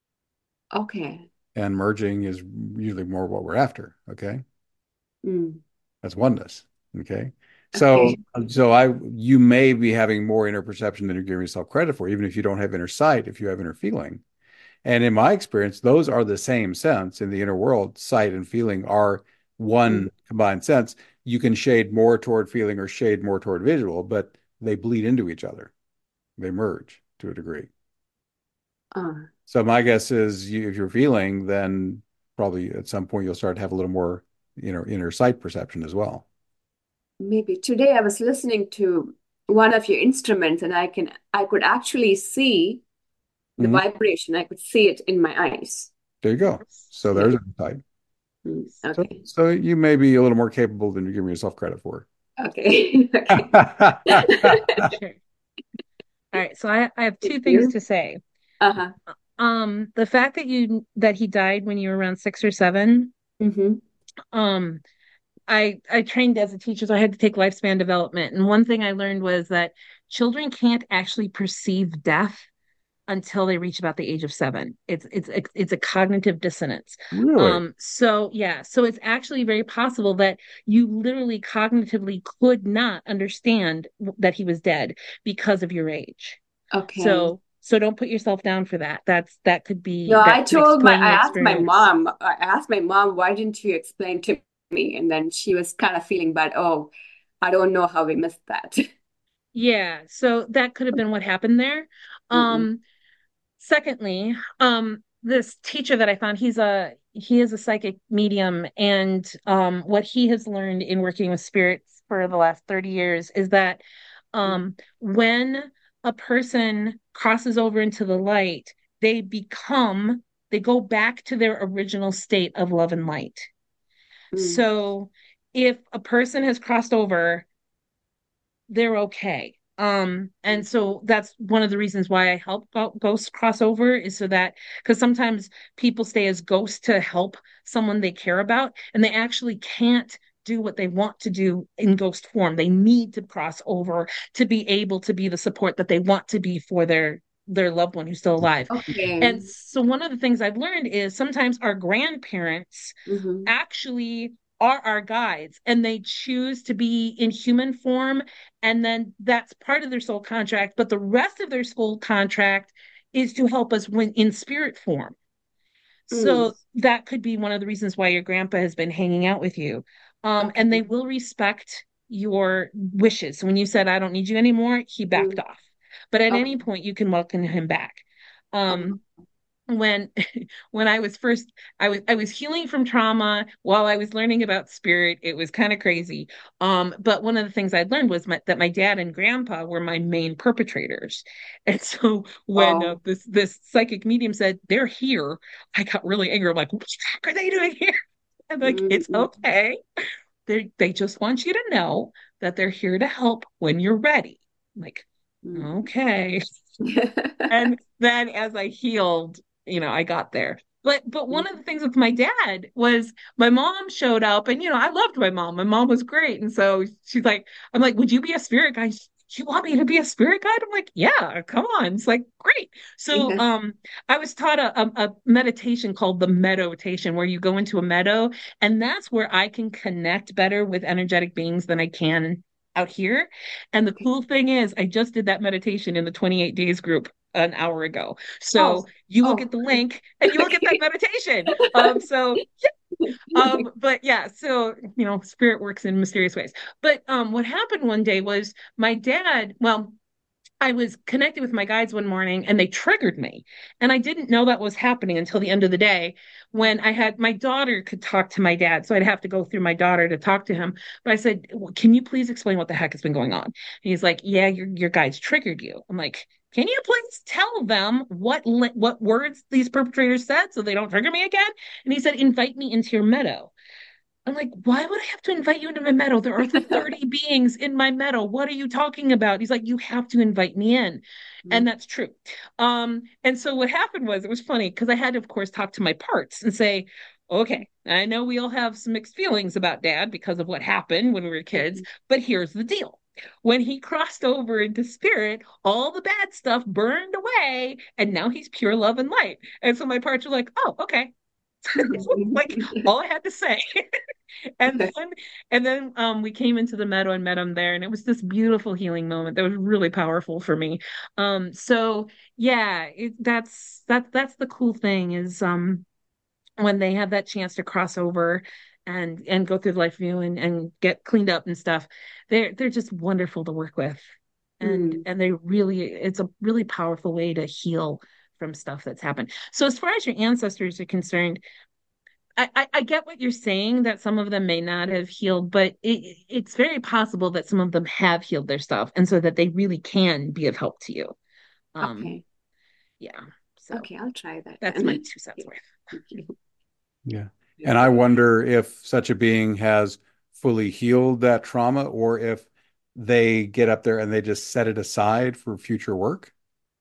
Speaker 2: Okay.
Speaker 1: And merging is usually more what we're after. Okay.
Speaker 2: Mm.
Speaker 1: That's oneness. Okay. So,
Speaker 2: Okay.
Speaker 1: so I, you may be having more inner perception than you're giving yourself credit for, even if you don't have inner sight, if you have inner feeling. And in my experience, those are the same sense in the inner world. Sight and feeling are
Speaker 2: Mm.
Speaker 1: one combined sense. You can shade more toward feeling or shade more toward visual, but they bleed into each other. They merge to a degree.
Speaker 2: Uh,
Speaker 1: So my guess is you, if you're feeling, then probably at some point you'll start to have a little more inner inner sight perception as well.
Speaker 2: maybe today I was listening to one of your instruments and I can I could actually see the
Speaker 1: Mhm.
Speaker 2: vibration. I could see it in my eyes.
Speaker 1: There you go. So
Speaker 2: Yeah.
Speaker 1: there's insight.
Speaker 2: Mm.
Speaker 1: So,
Speaker 2: Okay.
Speaker 1: so you may be a little more capable than you're giving yourself credit for.
Speaker 2: Okay. Okay.
Speaker 3: Sure. All right. So I, I have
Speaker 2: Thank
Speaker 3: two things
Speaker 2: you.
Speaker 3: to say.
Speaker 2: Uh-huh.
Speaker 3: Um, the fact that you that he died when you were around six or seven,
Speaker 2: Mm-hmm.
Speaker 3: um, I I trained as a teacher, so I had to take lifespan development. And one thing I learned was that children can't actually perceive death until they reach about the age of seven. It's it's it's a cognitive dissonance.
Speaker 1: Really?
Speaker 3: Um, so yeah, so it's actually very possible that you literally cognitively could not understand that he was dead because of your age.
Speaker 2: Okay.
Speaker 3: So so don't put yourself down for that. That's that could
Speaker 2: No,
Speaker 3: be
Speaker 2: I
Speaker 3: that could
Speaker 2: told my,
Speaker 3: explain
Speaker 2: I
Speaker 3: your
Speaker 2: asked my
Speaker 3: experience.
Speaker 2: mom, I asked my mom, why didn't you explain to me? And then she was kind of feeling bad. Oh, I don't know how we missed that.
Speaker 3: Yeah, so that could have been what happened there.
Speaker 2: Mm-mm.
Speaker 3: Um, secondly, um, this teacher that I found, he's a he is a psychic medium, and um, what he has learned in working with spirits for the last thirty years is that um, when a person crosses over into the light, they become they go back to their original state of love and light.
Speaker 2: Mm.
Speaker 3: So if a person has crossed over, they're okay. Um, and so that's one of the reasons why I help go- ghosts cross over is so that because sometimes people stay as ghosts to help someone they care about, and they actually can't do what they want to do in ghost form. They need to cross over to be able to be the support that they want to be for their their loved one who's still alive.
Speaker 2: Okay.
Speaker 3: And so one of the things I've learned is sometimes our grandparents
Speaker 2: Mm-hmm.
Speaker 3: actually are our guides and they choose to be in human form, and then that's part of their soul contract, but the rest of their soul contract is to help us when in spirit form.
Speaker 2: Mm.
Speaker 3: So that could be one of the reasons why your grandpa has been hanging out with you. Um, and they
Speaker 2: Okay.
Speaker 3: will respect your wishes. So when you said I don't need you anymore, he backed
Speaker 2: Mm.
Speaker 3: off, but at any
Speaker 2: Okay.
Speaker 3: point you can welcome him back.
Speaker 2: Uh-huh.
Speaker 3: um when when I was first I was I was healing from trauma while I was learning about spirit. It was kind of crazy. Um, but one of the things I'd learned was my, that my dad and grandpa were my main perpetrators. And so when uh,
Speaker 2: Oh.
Speaker 3: this this psychic medium said they're here, I got really angry. I'm like, what the heck are they doing here? I'm like, it's
Speaker 2: Mm-hmm.
Speaker 3: okay. They they just want you to know that they're here to help when you're ready. I'm like,
Speaker 2: Mm.
Speaker 3: okay. And then as I healed, you know, I got there. But but one of the things with my dad was my mom showed up, and you know, I loved my mom. My mom was great. And so she's like, I'm like, would you be a spirit guide? You want me to be a spirit guide? I'm like, yeah, come on. It's like great. So
Speaker 2: Yeah.
Speaker 3: um I was taught a, a, a meditation called the meadow-tation, where you go into a meadow, and that's where I can connect better with energetic beings than I can out here. And the
Speaker 2: Okay.
Speaker 3: cool thing is, I just did that meditation in the twenty-eight days group an hour ago.
Speaker 2: Oh.
Speaker 3: So you will
Speaker 2: Oh.
Speaker 3: get the link and you will get that
Speaker 2: Okay.
Speaker 3: meditation. Um, so um, but yeah, so you know, spirit works in mysterious ways. But um, what happened one day was my dad, well, I was connected with my guides one morning and they triggered me. And I didn't know that was happening until the end of the day when I had my daughter could talk to my dad. So I'd have to go through my daughter to talk to him. But I said, "Well, can you please explain what the heck has been going on?" And he's like, yeah, your, your guides triggered you. I'm like, can you please tell them what what words these perpetrators said so they don't trigger me again? And he said, invite me into your meadow. I'm like, why would I have to invite you into my meadow? There are thirty beings in my meadow. What are you talking about? He's like, you have to invite me in. And that's true. Um, and so what happened was it was funny because I had to, of course, talk to my parts and say, okay, I know we all have some mixed feelings about dad because of what happened when we were kids, but here's the deal. When he crossed over into spirit, all the bad stuff burned away, and now he's pure love and light. And so my parts were like, oh, okay. Like all I had to say. And then and then um we came into the meadow and met him there, and it was this beautiful healing moment that was really powerful for me. Um so yeah, it, that's that's that's the cool thing is um when they have that chance to cross over and and go through the life view and and get cleaned up and stuff. They're they're just wonderful to work with. And
Speaker 2: Mm.
Speaker 3: and they really it's a really powerful way to heal from stuff that's happened. So as far as your ancestors are concerned, I, I, I get what you're saying that some of them may not have healed, but it, it's very possible that some of them have healed their stuff, and so that they really can be of help to you. Um,
Speaker 2: Okay.
Speaker 3: yeah. So
Speaker 2: Okay, I'll try that
Speaker 3: that's my
Speaker 2: then.
Speaker 3: two cents worth.
Speaker 2: Thank you.
Speaker 1: Yeah. And I wonder if such a being has fully healed that trauma or if they get up there and they just set it aside for future work.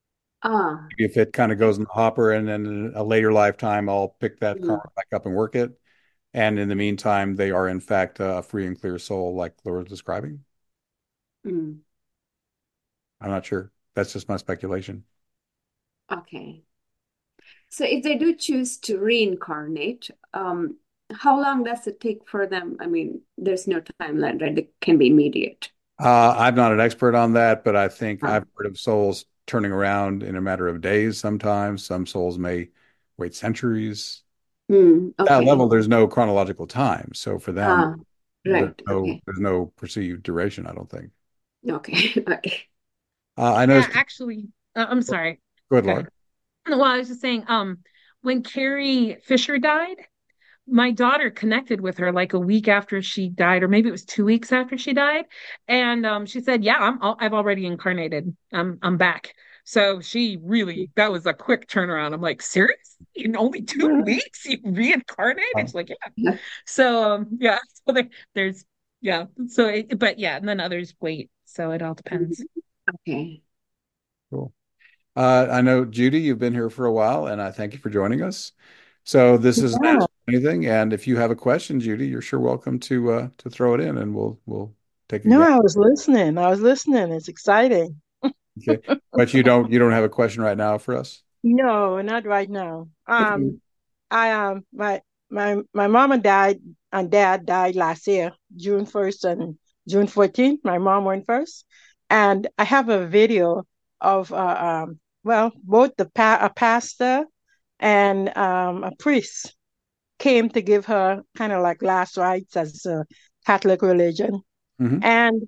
Speaker 2: Ah,
Speaker 1: If it kind of
Speaker 2: okay.
Speaker 1: goes in the hopper and then in a later lifetime, I'll pick that
Speaker 2: Mm.
Speaker 1: karma back up and work it. And in the meantime, they are in fact a free and clear soul, like Laura was describing.
Speaker 2: Mm.
Speaker 1: I'm not sure. That's just my speculation.
Speaker 2: Okay. So if they do choose to reincarnate, um, how long does it take for them? I mean, there's no timeline, right? It can be immediate.
Speaker 1: Uh, I'm not an expert on that, but I think
Speaker 2: Ah.
Speaker 1: I've heard of souls turning around in a matter of days sometimes. Some souls may wait centuries.
Speaker 2: Mm,
Speaker 1: At that
Speaker 2: okay.
Speaker 1: level, there's no chronological time. So for them,
Speaker 2: Ah,
Speaker 1: there's
Speaker 2: right.
Speaker 1: no
Speaker 2: Okay.
Speaker 1: there's no perceived duration, I don't think.
Speaker 2: Okay. Okay.
Speaker 1: Uh, I
Speaker 3: Yeah,
Speaker 1: noticed.
Speaker 3: actually, uh, I'm sorry.
Speaker 1: Good
Speaker 3: Okay.
Speaker 1: Lord.
Speaker 3: Well, I was just saying, um, when Carrie Fisher died, my daughter connected with her like a week after she died, or maybe it was two weeks after she died, and um, she said, "Yeah, I'm al- I've already incarnated. I'm I'm back." So she really that was a quick turnaround. I'm like, seriously? In only two weeks you reincarnated? She's like, yeah.
Speaker 2: Yeah.
Speaker 3: So um, yeah, so there, there's yeah. So it, but yeah, and then others wait. So it all depends.
Speaker 2: Okay.
Speaker 1: Cool. Uh, I know, Judy, you've been here for a while, and I thank you for joining us. So this is an
Speaker 4: Yeah.
Speaker 1: Ask Anything, and if you have a question, Judy, you're sure welcome to uh, to throw it in, and we'll we'll take
Speaker 4: No,
Speaker 1: again.
Speaker 4: I was listening. I was listening. It's exciting.
Speaker 1: Okay, but you don't you don't have a question right now for us?
Speaker 4: No, not right now.
Speaker 1: Okay.
Speaker 4: Um, I um my my my mom and dad and dad died last year, June first and June fourteenth. My mom went first. And I have a video of uh, um well, both the pa a pastor and um a priest came to give her kind of like last rites as a Catholic religion.
Speaker 1: Hmm.
Speaker 4: And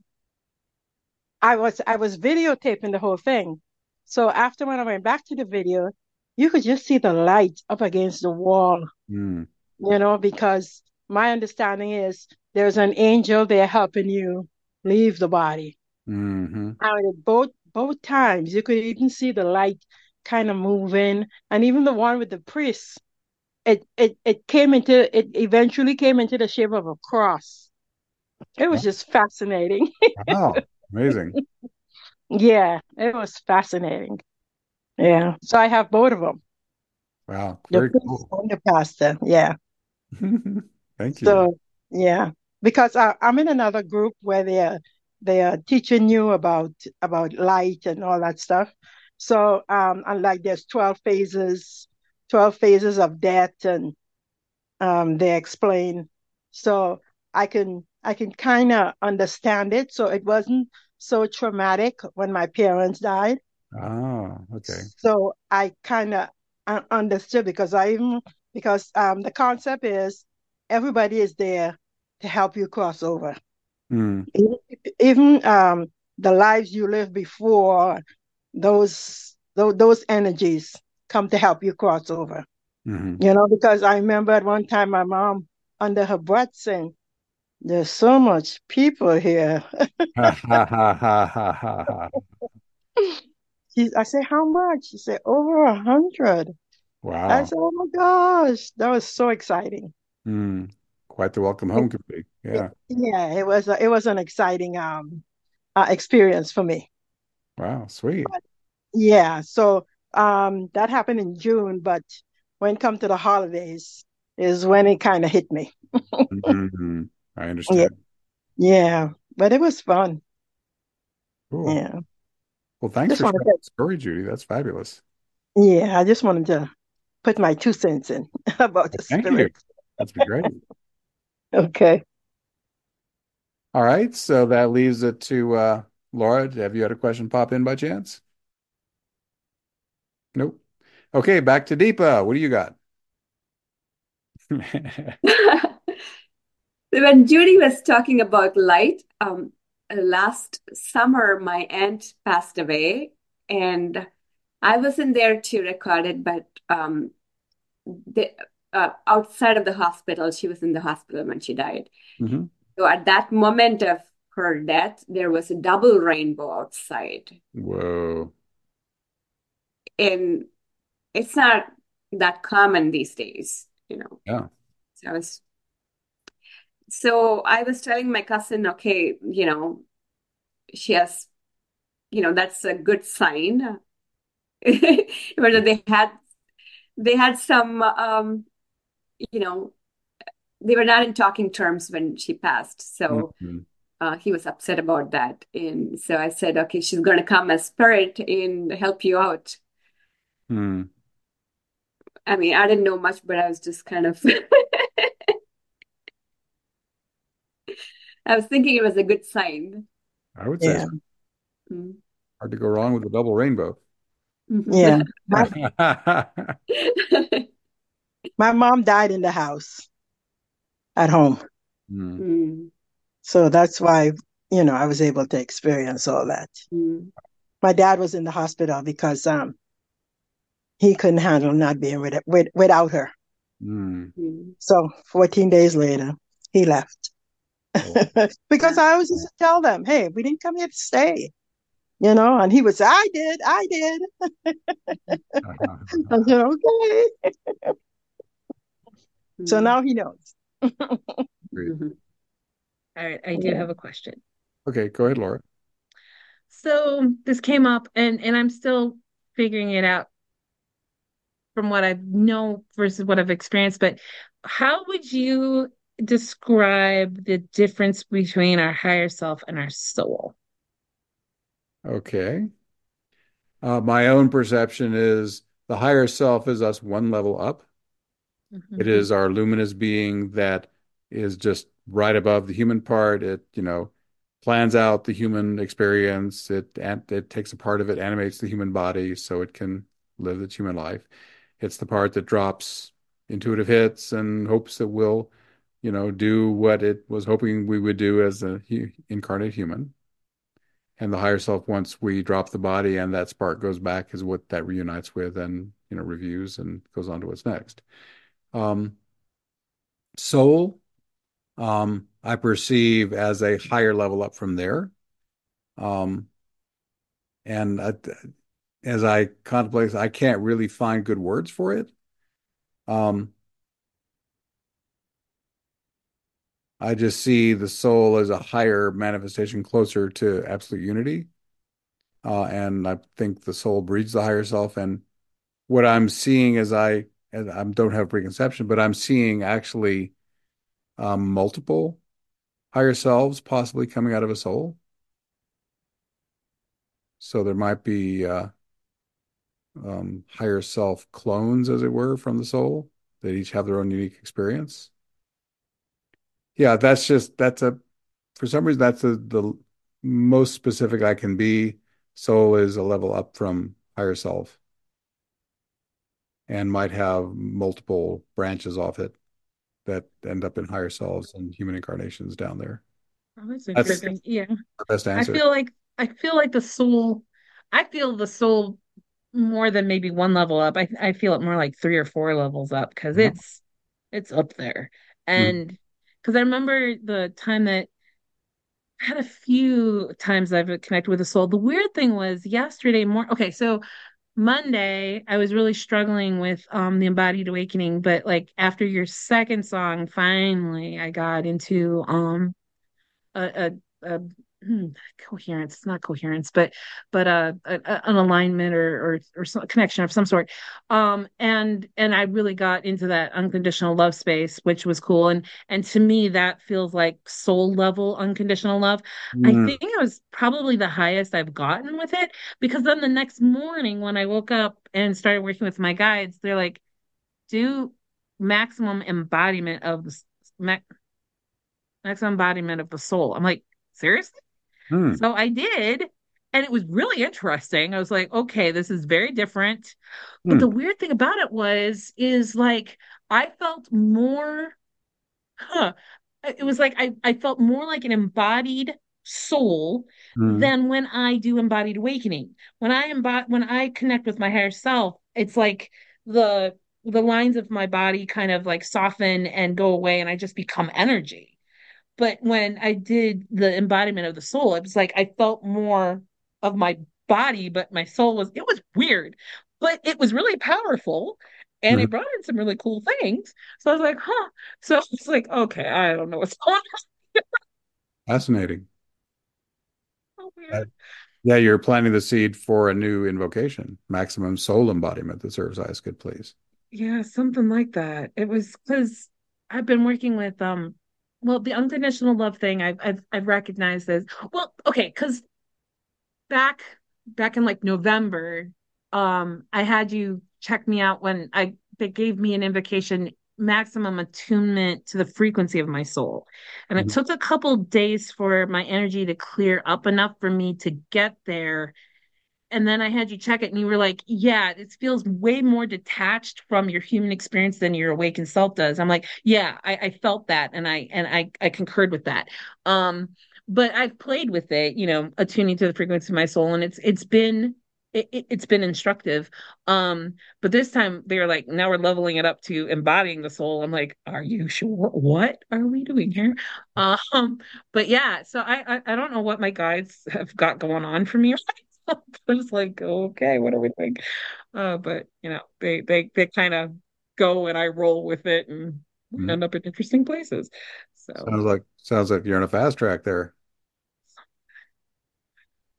Speaker 4: I was I was videotaping the whole thing. So after when I went back to the video, you could just see the light up against the wall,
Speaker 1: Mm.
Speaker 4: you know, because my understanding is there's an angel there helping you leave the body.
Speaker 1: Hmm.
Speaker 4: I mean, both both times you could even see the light kind of moving, and even the one with the priest, it it it came into it eventually came into the shape of a cross. It was just fascinating.
Speaker 1: Wow, amazing.
Speaker 4: Yeah, it was fascinating. Yeah. So I have both of them,
Speaker 1: Wow,
Speaker 4: the
Speaker 1: very
Speaker 4: priest
Speaker 1: cool.
Speaker 4: and the pastor. Yeah.
Speaker 1: Thank you.
Speaker 4: So yeah, because I, I'm in another group where they are they are teaching you about about light and all that stuff. So um, and like there's twelve phases, twelve phases of death, and um, they explain. So I can I can kind of understand it. So it wasn't so traumatic when my parents died.
Speaker 1: Ah, okay.
Speaker 4: So I kind of understood because I even because um the concept is everybody is there to help you cross over.
Speaker 1: Mm.
Speaker 4: Even, even um the lives you lived before, those those those energies come to help you cross over.
Speaker 1: Hmm.
Speaker 4: You know, because I remember at one time my mom under her breath saying, "There's so much people here."
Speaker 1: Ha ha ha ha ha ha ha.
Speaker 4: She, I said, "How much?" She said, "Over a hundred." I
Speaker 1: Wow.
Speaker 4: said, "Oh my gosh, that was so exciting."
Speaker 1: Mm. Quite the welcome
Speaker 4: It,
Speaker 1: home could be.
Speaker 4: it,
Speaker 1: Yeah.
Speaker 4: yeah, it was a, it was an exciting um uh, experience for me.
Speaker 1: Wow, sweet.
Speaker 4: But yeah, so um that happened in June, but when it come to the holidays is when it kind of hit me.
Speaker 1: Hmm. I
Speaker 4: Yeah,
Speaker 1: understand.
Speaker 4: yeah, but it was fun.
Speaker 1: Cool.
Speaker 4: Yeah,
Speaker 1: Well, thanks
Speaker 4: just
Speaker 1: for
Speaker 4: wanted
Speaker 1: sharing
Speaker 4: to,
Speaker 1: the story, Judy. That's fabulous.
Speaker 4: yeah, I just wanted to put my two cents in about the
Speaker 1: Thank you.
Speaker 4: spirit.
Speaker 1: That's been great.
Speaker 4: Okay.
Speaker 1: All right. So that leaves it to uh, Laura. Have you had a question pop in by chance? Nope. Okay, back to Deepa. What do you got?
Speaker 2: When Judy was talking about light, um, uh, last summer my aunt passed away, and I wasn't there to record it, but um, the, uh, outside of the hospital, she was in the hospital when she died.
Speaker 1: Hmm.
Speaker 2: So at that moment of her death, there was a double rainbow outside,
Speaker 1: Whoa.
Speaker 2: and it's not that common these days, you know.
Speaker 1: Yeah.
Speaker 2: So I was, so I was telling my cousin, okay, you know, she has, you know, that's a good sign. Whether they had they had some um, you know, they were not in talking terms when she passed. So
Speaker 1: Hmm.
Speaker 2: uh, he was upset about that. And so I said, okay, she's going to come as spirit and help you out.
Speaker 1: Hmm.
Speaker 2: I mean, I didn't know much, but I was just kind of, I was thinking it was a good sign.
Speaker 1: I would say
Speaker 4: Yeah,
Speaker 1: so.
Speaker 2: Mm.
Speaker 1: Hard to go wrong with a double rainbow.
Speaker 4: yeah. My my mom died in the house at home.
Speaker 1: Hmm.
Speaker 2: Mm.
Speaker 4: So that's why, you know, I was able to experience all that.
Speaker 2: Mm.
Speaker 4: My dad was in the hospital because um he couldn't handle not being with, with without her.
Speaker 1: Hmm.
Speaker 2: Mm.
Speaker 4: So fourteen days later, he left.
Speaker 1: Oh.
Speaker 4: Because
Speaker 2: Yeah.
Speaker 4: I always used to tell them, hey, we didn't come here to stay, you know, and he would say, I did, I did. I said, okay. So
Speaker 2: Mm.
Speaker 4: now he knows.
Speaker 1: Great.
Speaker 2: Mhm.
Speaker 3: All right, I do
Speaker 4: Yeah.
Speaker 3: have a question.
Speaker 1: Okay, go ahead, Laura.
Speaker 3: So this came up and and I'm still figuring it out from what I know versus what I've experienced, but how would you describe the difference between our higher self and our soul?
Speaker 1: Okay. Uh, my own perception is the higher self is us one level up. It
Speaker 3: Mhm.
Speaker 1: is our luminous being that is just right above the human part. It, you know, plans out the human experience. It and it takes a part of it, animates the human body so it can live its human life. It's the part that drops intuitive hits and hopes that we'll, you know, do what it was hoping we would do as a hu incarnate human. And the higher self, once we drop the body and that spark goes back, is what that reunites with and, you know, reviews and goes on to what's next. Um, soul, um, I perceive as a higher level up from there. Um, and I, as I contemplate, I can't really find good words for it. Um, I just see the soul as a higher manifestation closer to absolute unity. Uh, and I think the soul breeds the higher self. And what I'm seeing as I, as I don't have preconception, but I'm seeing actually um, multiple higher selves possibly coming out of a soul. So there might be uh, um, higher self clones, as it were, from the soul that each have their own unique experience. Yeah, that's just that's a for some reason that's a, the most specific I can be. Soul is a level up from higher self and might have multiple branches off it that end up in higher selves and human incarnations down there.
Speaker 3: Oh, that's
Speaker 1: That's
Speaker 3: interesting. Yeah.
Speaker 1: the best
Speaker 3: I
Speaker 1: answer.
Speaker 3: feel like I feel like the soul I feel the soul more than maybe one level up. I I feel it more like three or four levels up because
Speaker 1: Uh-huh.
Speaker 3: it's it's up there.
Speaker 1: Mhm.
Speaker 3: And because I remember the time that I had a few times I've connected with the soul. The weird thing was yesterday morning. Okay, so Monday I was really struggling with um the embodied awakening, but like after your second song, finally I got into um a, a, a hmm, coherence. It's not coherence, but but uh, a, a, an alignment or or or some connection of some sort. Um, and and I really got into that unconditional love space, which was cool. And and to me, that feels like soul level unconditional love. I
Speaker 1: Mm,
Speaker 3: think it was probably the highest I've gotten with it because then the next morning when I woke up and started working with my guides, they're like, do maximum embodiment of the maximum embodiment of the soul. I'm like, seriously?
Speaker 1: mm,
Speaker 3: So I did, and it was really interesting. I was like, okay, this is very different. But
Speaker 1: mm,
Speaker 3: the weird thing about it was, is like I felt more, huh, it was like I, I felt more like an embodied soul
Speaker 1: mm,
Speaker 3: than when I do embodied awakening. When I embody, when I connect with my higher self, it's like the the lines of my body kind of like soften and go away, and I just become energy. But when I did the embodiment of the soul, it was like I felt more of my body, but my soul was, it was weird, but it was really powerful and
Speaker 1: mm.
Speaker 3: it brought in some really cool things. So I was like, huh. So it's like, okay, I don't know what's going on.
Speaker 1: Fascinating.
Speaker 3: So
Speaker 1: Uh,
Speaker 3: weird.
Speaker 1: yeah, you're planting the seed for a new invocation, maximum soul embodiment that serves highest good please.
Speaker 3: Yeah, something like that. It was because I've been working with um well, the unconditional love thing I've I've I've recognized as well, okay, because back back in like November, um, I had you check me out when I they gave me an invocation maximum attunement to the frequency of my soul. And it
Speaker 1: Mhm.
Speaker 3: took a couple days for my energy to clear up enough for me to get there. And then I had you check it and you were like, yeah, it feels way more detached from your human experience than your awakened self does. I'm like, yeah, I, I felt that and I and I I concurred with that. Um, but I've played with it, you know, attuning to the frequency of my soul, and it's it's been it, it, it's been instructive. Um, but this time they're like, now we're leveling it up to embodying the soul. I'm like, are you sure? What are we doing here? Um, but yeah, so I, I I don't know what my guides have got going on for me. I was like, okay, what are we doing? Uh, but you know, they they they kind of go and I roll with it, and we
Speaker 1: Mhm.
Speaker 3: end up in interesting places. So
Speaker 1: Sounds like sounds like you're on a fast track there.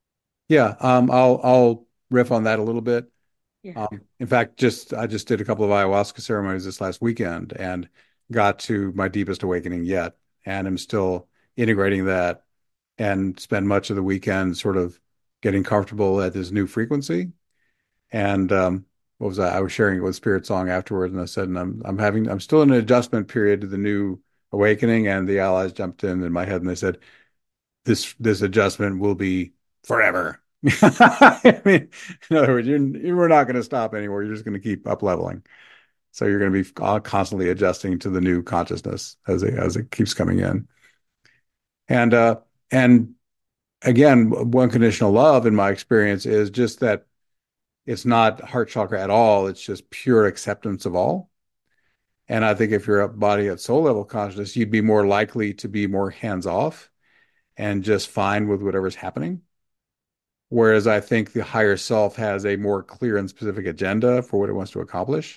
Speaker 1: Yeah, um, I'll I'll riff on that a little bit.
Speaker 3: Yeah.
Speaker 1: Um, in fact, just I just did a couple of ayahuasca ceremonies this last weekend and got to my deepest awakening yet, and I'm still integrating that and spend much of the weekend sort of getting comfortable at this new frequency. And um, what was that? I was sharing it with Spirit Song afterwards, and I said, and I'm I'm having I'm still in an adjustment period to the new awakening, and the allies jumped in in my head and they said, this this adjustment will be forever. I mean, in other words, you're you're not going to stop anymore. You're just going to keep up leveling. So you're going to be constantly adjusting to the new consciousness as it as it keeps coming in. And uh and again, one conditional love in my experience is just that it's not heart chakra at all. It's just pure acceptance of all. And I think if you're a body at soul level consciousness, you'd be more likely to be more hands off and just fine with whatever's happening. Whereas I think the higher self has a more clear and specific agenda for what it wants to accomplish.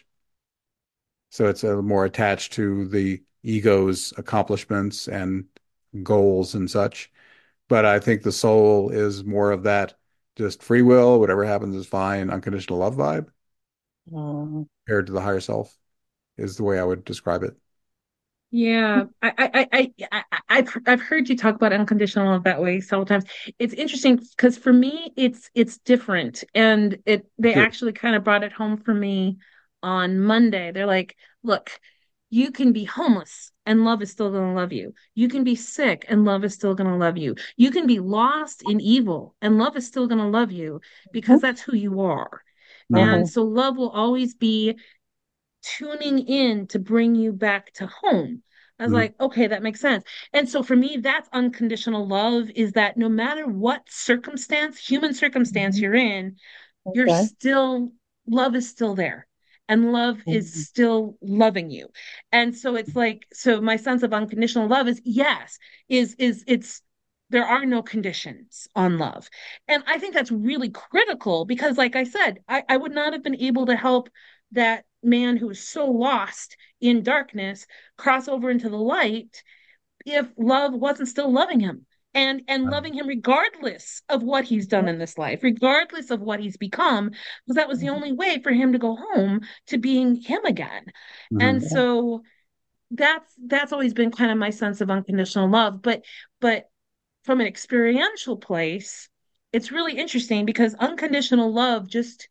Speaker 1: So it's a more attached to the ego's accomplishments and goals and such. But I think the soul is more of that just free will, whatever happens is fine, unconditional love vibe
Speaker 4: Mm.
Speaker 1: compared to the higher self is the way I would describe it.
Speaker 3: Yeah, I, I, I, I, I- I've I've heard you talk about unconditional love that way several times. It's interesting because for me, it's it's different, and it they
Speaker 1: Sure.
Speaker 3: actually kind of brought it home for me on Monday. They're like, look, you can be homeless and love is still going to love you. You can be sick and love is still going to love you. You can be lost in evil and love is still going to love you because that's who you are. And
Speaker 4: Mhm.
Speaker 3: so love will always be tuning in to bring you back to home. I was
Speaker 1: Mhm.
Speaker 3: like, okay, that makes sense. And so for me, that's unconditional love is that no matter what circumstance, human circumstance
Speaker 4: Mhm.
Speaker 3: you're in, you're
Speaker 4: Okay.
Speaker 3: still, love is still there. And love is
Speaker 4: Mhm.
Speaker 3: still loving you. And so it's like, so my sense of unconditional love is yes, is is it's there are no conditions on love. And I think that's really critical because, like I said, I, I would not have been able to help that man who is so lost in darkness cross over into the light if love wasn't still loving him and and loving him regardless of what he's done in this life, regardless of what he's become, because that was the
Speaker 4: Mhm.
Speaker 3: only way for him to go home to being him again. And
Speaker 1: Mhm.
Speaker 4: Yeah.
Speaker 3: so that's that's always been kind of my sense of unconditional love. But but from an experiential place, it's really interesting because unconditional love just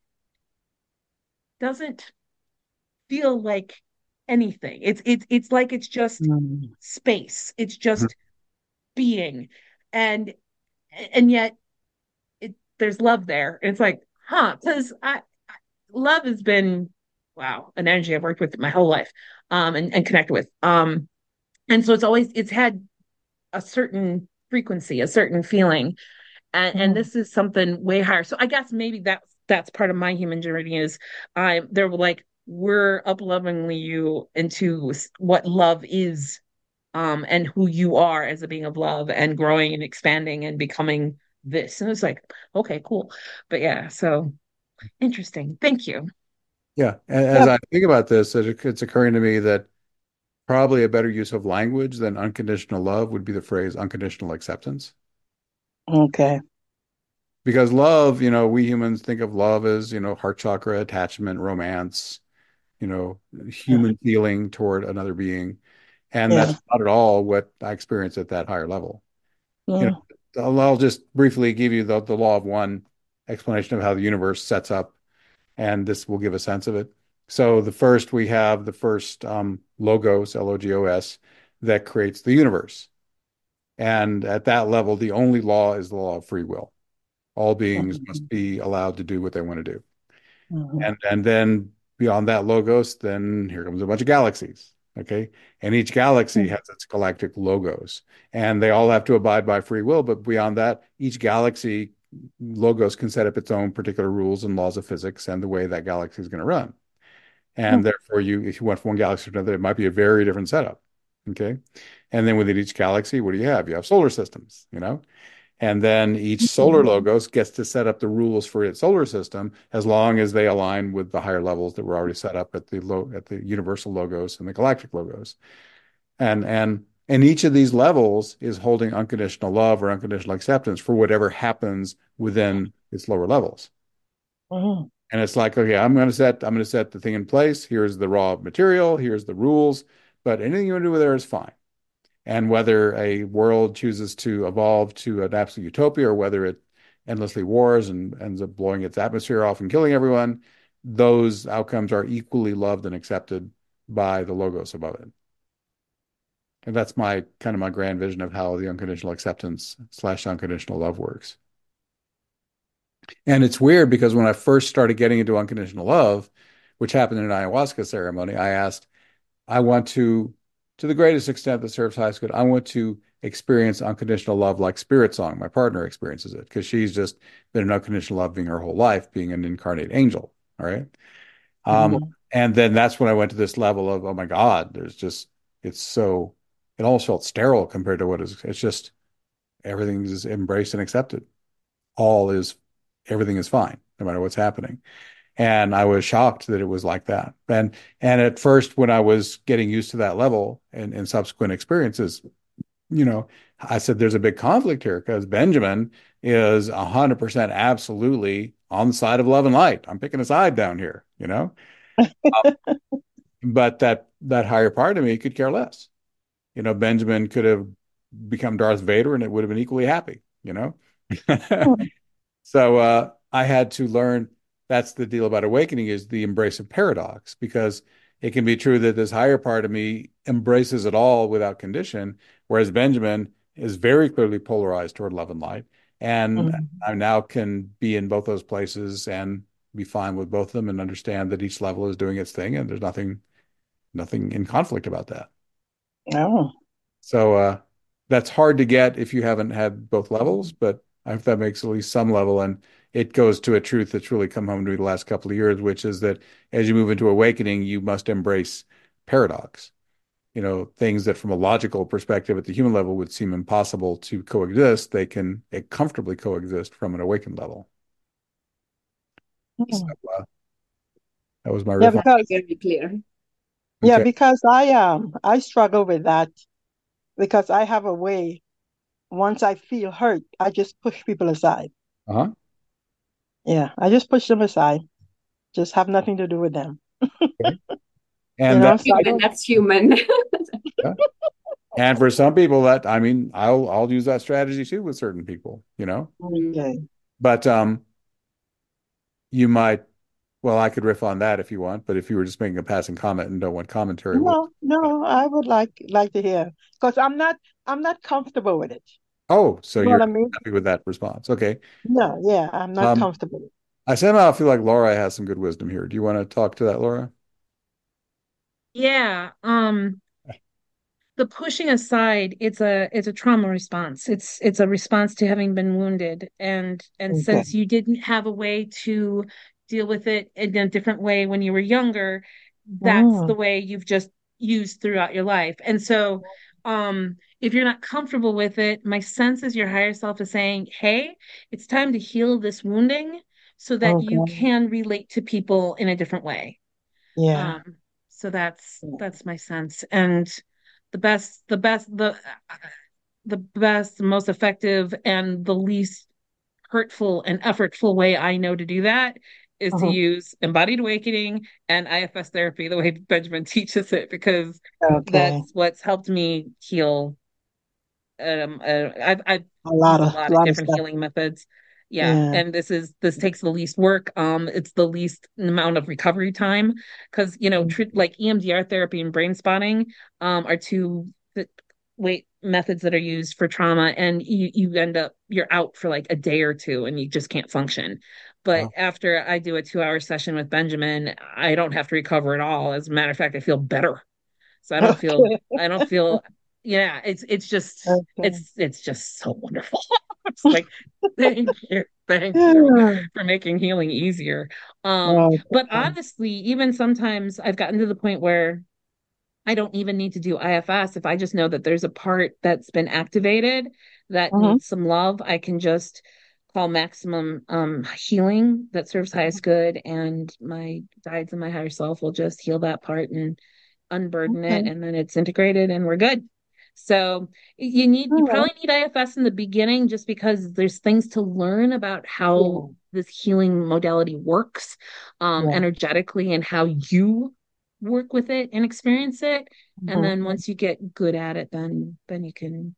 Speaker 3: doesn't feel like anything. It's it's it's like it's just
Speaker 4: Mhm.
Speaker 3: space. It's
Speaker 1: Mhm.
Speaker 3: just being. And and yet it, there's love there. And it's like, huh, because I love has been wow, an energy I've worked with my whole life, um, and, and connected with. Um, and so it's always it's had a certain frequency, a certain feeling. And and
Speaker 4: Mhm.
Speaker 3: this is something way higher. So I guess maybe that's that's part of my human journey is I they're like, we're up lovingly you into what love is, um, and who you are as a being of love and growing and expanding and becoming this. And it's like, okay, cool. But yeah, so interesting. Thank you.
Speaker 1: Yeah. As
Speaker 4: Yep.
Speaker 1: I think about this, it's occurring to me that probably a better use of language than unconditional love would be the phrase unconditional acceptance.
Speaker 4: Okay.
Speaker 1: Because love, you know, we humans think of love as, you know, heart chakra, attachment, romance, you know,
Speaker 4: Yeah.
Speaker 1: human feeling toward another being. And that's
Speaker 4: Yeah.
Speaker 1: not at all what I experience at that higher level. You
Speaker 4: Yeah.
Speaker 1: know, I'll, I'll just briefly give you the, the law of one explanation of how the universe sets up, and this will give a sense of it. So the first, we have the first um, logos, L O G O S, that creates the universe. And at that level, the only law is the law of free will. All beings must
Speaker 4: Mhm.
Speaker 1: be allowed to do what they want to do.
Speaker 4: Mhm.
Speaker 1: And and then beyond that logos, then here comes a bunch of galaxies. Okay. And each galaxy has its galactic logos. And they all have to abide by free will. But beyond that, each galaxy logos can set up its own particular rules and laws of physics and the way that galaxy is going to run. And
Speaker 4: Mhm.
Speaker 1: therefore, you if you went from one galaxy to another, it might be a very different setup. Okay. And then within each galaxy, what do you have? You have solar systems, you know? And then each solar logos gets to set up the rules for its solar system as long as they align with the higher levels that were already set up at the low at the universal logos and the galactic logos. And and And each of these levels is holding unconditional love or unconditional acceptance for whatever happens within its lower levels.
Speaker 4: Mhm.
Speaker 1: And it's like, okay, I'm going to set, I'm going to set the thing in place. Here's the raw material. Here's the rules. But anything you want to do with there is fine. And whether a world chooses to evolve to an absolute utopia or whether it endlessly wars and ends up blowing its atmosphere off and killing everyone, those outcomes are equally loved and accepted by the logos above it. And that's my kind of my grand vision of how the unconditional acceptance slash unconditional love works. And it's weird because when I first started getting into unconditional love, which happened in an ayahuasca ceremony, I asked, I want to, to the greatest extent that serves highest good, I want to experience unconditional love like Spirit Song. My partner experiences it because she's just been in unconditional love being her whole life, being an incarnate angel. All right. Um,
Speaker 4: Mhm.
Speaker 1: and then that's when I went to this level of, oh my God, there's just, it's so, it almost felt sterile compared to what is, it's just everything is embraced and accepted. All is, everything is fine, no matter what's happening. And I was shocked that it was like that. And and at first, when I was getting used to that level and in subsequent experiences, you know, I said there's a big conflict here because Benjamin is a hundred percent absolutely on the side of love and light. I'm picking a side down here, you know. But that that higher part of me could care less. You know, Benjamin could have become Darth Vader and it would have been equally happy, you know. So uh, I had to learn that's the deal about awakening is the embrace of paradox, because it can be true that this higher part of me embraces it all without condition, whereas Benjamin is very clearly polarized toward love and light. And
Speaker 4: Mhm.
Speaker 1: I now can be in both those places and be fine with both of them and understand that each level is doing its thing and there's nothing nothing in conflict about that.
Speaker 4: Oh.
Speaker 1: So uh, that's hard to get if you haven't had both levels, but I hope that makes at least some level. And it goes to a truth that's really come home to me the last couple of years, which is that as you move into awakening, you must embrace paradox. You know, things that from a logical perspective at the human level would seem impossible to coexist, they can eh, comfortably coexist from an awakened level. So
Speaker 4: Mhm.
Speaker 1: uh, that was my
Speaker 4: Yeah,
Speaker 1: riff on.
Speaker 4: because
Speaker 2: Very clear.
Speaker 4: yeah,
Speaker 1: Okay.
Speaker 4: because I um I struggle with that because I have a way, once I feel hurt, I just push people aside.
Speaker 1: Uh-huh.
Speaker 4: Yeah, I just push them aside. Just have nothing to do with them.
Speaker 1: Okay.
Speaker 4: You
Speaker 1: And that,
Speaker 4: know, so I
Speaker 2: Human,
Speaker 4: don't.
Speaker 2: that's human.
Speaker 1: yeah. And for some people that, I mean, I'll I'll use that strategy too with certain people, you know.
Speaker 2: Mm.
Speaker 4: Okay.
Speaker 1: But um you might, well, I could riff on that if you want, but if you were just making a passing comment and don't want commentary, we'll.
Speaker 4: No, no, I would like like to hear because I'm not I'm not comfortable with it.
Speaker 1: Oh, so
Speaker 4: You know
Speaker 1: you're
Speaker 4: what I mean?
Speaker 1: happy with that response. Okay.
Speaker 4: No, yeah, I'm not
Speaker 1: Um,
Speaker 4: comfortable.
Speaker 1: I somehow feel like Laura has some good wisdom here. Do you want to talk to that, Laura?
Speaker 3: Yeah, um, the pushing aside, it's a it's a trauma response. It's it's a response to having been wounded. And and
Speaker 4: Okay.
Speaker 3: since you didn't have a way to deal with it in a different way when you were younger, that's the
Speaker 4: Mm,
Speaker 3: way you've just used throughout your life. And so um if you're not comfortable with it, my sense is your higher self is saying, "Hey, it's time to heal this wounding so that you
Speaker 4: okay.
Speaker 3: can relate to people in a different way."
Speaker 4: Yeah.
Speaker 3: Um, so that's that's my sense. And the best, the best, the the best, most effective, and the least hurtful and effortful way I know to do that is to
Speaker 4: Mhm.
Speaker 3: use embodied awakening and I F S therapy the way Benjamin teaches it, because
Speaker 4: Okay.
Speaker 3: that's what's helped me heal. Um, uh, I've I've
Speaker 4: A lot
Speaker 3: used a
Speaker 4: of
Speaker 3: lot of
Speaker 4: lot of
Speaker 3: different
Speaker 4: stuff.
Speaker 3: healing methods. Yeah,
Speaker 4: Yeah.
Speaker 3: and this is this takes the least work. Um, it's the least amount of recovery time because you know, tr like E M D R therapy and brain spotting, um, are two th wait methods that are used for trauma, and you you end up you're out for like a day or two, and you just can't function. But
Speaker 1: Wow.
Speaker 3: after I do a two hour session with Benjamin, I don't have to recover at all. As a matter of fact, I feel better. So I don't feel
Speaker 4: Okay.
Speaker 3: I don't feel yeah, it's it's just
Speaker 4: Okay.
Speaker 3: it's it's just so wonderful. It's like thank you, thank you
Speaker 4: Yeah.
Speaker 3: for making healing easier. Um, but
Speaker 4: Okay.
Speaker 3: honestly, even sometimes I've gotten to the point where I don't even need to do I F S. If I just know that there's a part that's been activated that
Speaker 4: Mhm.
Speaker 3: needs some love, I can just call maximum um healing that serves highest good, and my guides and my higher self will just heal that part and unburden it,
Speaker 4: Okay.
Speaker 3: and then it's integrated and we're good. So you need you
Speaker 4: All
Speaker 3: probably need I F S in the beginning just because there's things to learn about how
Speaker 4: right.
Speaker 3: this healing modality works um,
Speaker 4: Yeah,
Speaker 3: energetically and how you work with it and experience it.
Speaker 4: yeah.
Speaker 3: And then
Speaker 4: Hmm.
Speaker 3: once you get good at it, then then you can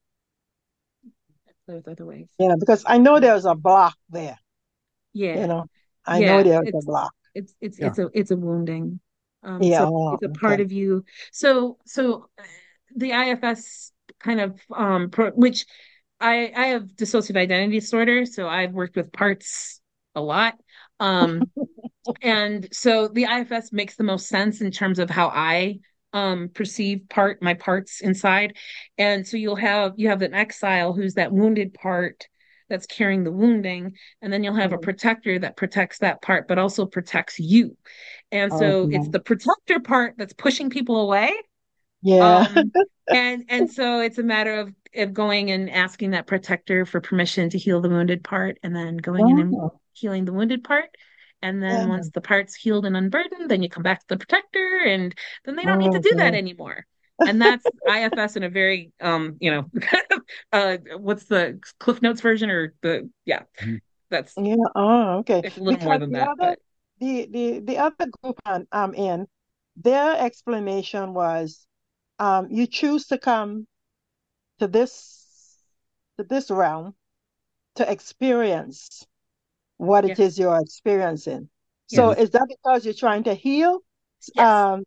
Speaker 3: play with other ways.
Speaker 4: Yeah, because I know there's a block there, you
Speaker 3: Yeah.
Speaker 4: know. I know
Speaker 3: Yeah.
Speaker 4: there's a
Speaker 3: It's
Speaker 4: block.
Speaker 3: it's it's
Speaker 1: Yeah.
Speaker 3: it's a it's a wounding. Um, it's
Speaker 4: Yeah,
Speaker 3: a
Speaker 4: oh,
Speaker 3: it's a
Speaker 4: okay.
Speaker 3: part of you. So so uh, the I F S kind of um pro, which I I have dissociative identity disorder, so I've worked with parts a lot. Um, and so the I F S makes the most sense in terms of how I um perceive part my parts inside. And so you'll have you have an exile who's that wounded part that's carrying the wounding, and then you'll have a
Speaker 4: Mhm.
Speaker 3: protector that protects that part, but also protects you. And so it's
Speaker 4: Okay.
Speaker 3: the protector part that's pushing people away.
Speaker 4: Yeah.
Speaker 3: Um, and and so it's a matter of of going and asking that protector for permission to heal the wounded part, and then going in and
Speaker 4: Oh,
Speaker 3: healing the wounded part. And then
Speaker 4: yeah.
Speaker 3: once the part's healed and unburdened, then you come back to the protector, and then they don't need to do that
Speaker 4: Okay.
Speaker 3: anymore. And that's I F S in a very um, you know, uh what's the Cliff Notes version or the yeah,
Speaker 1: Mhm.
Speaker 3: that's
Speaker 4: Yeah. Oh, okay.
Speaker 3: it's a little more
Speaker 4: Because
Speaker 3: than
Speaker 4: the
Speaker 3: that,
Speaker 4: other
Speaker 3: but
Speaker 4: the the the other group I'm, I'm in, their explanation was, um, you choose to come to this to this realm to experience what it is
Speaker 3: yes,
Speaker 4: you're experiencing. So
Speaker 1: Mhm.
Speaker 3: yes,
Speaker 4: is that because you're trying to heal?
Speaker 3: yes.
Speaker 4: Um,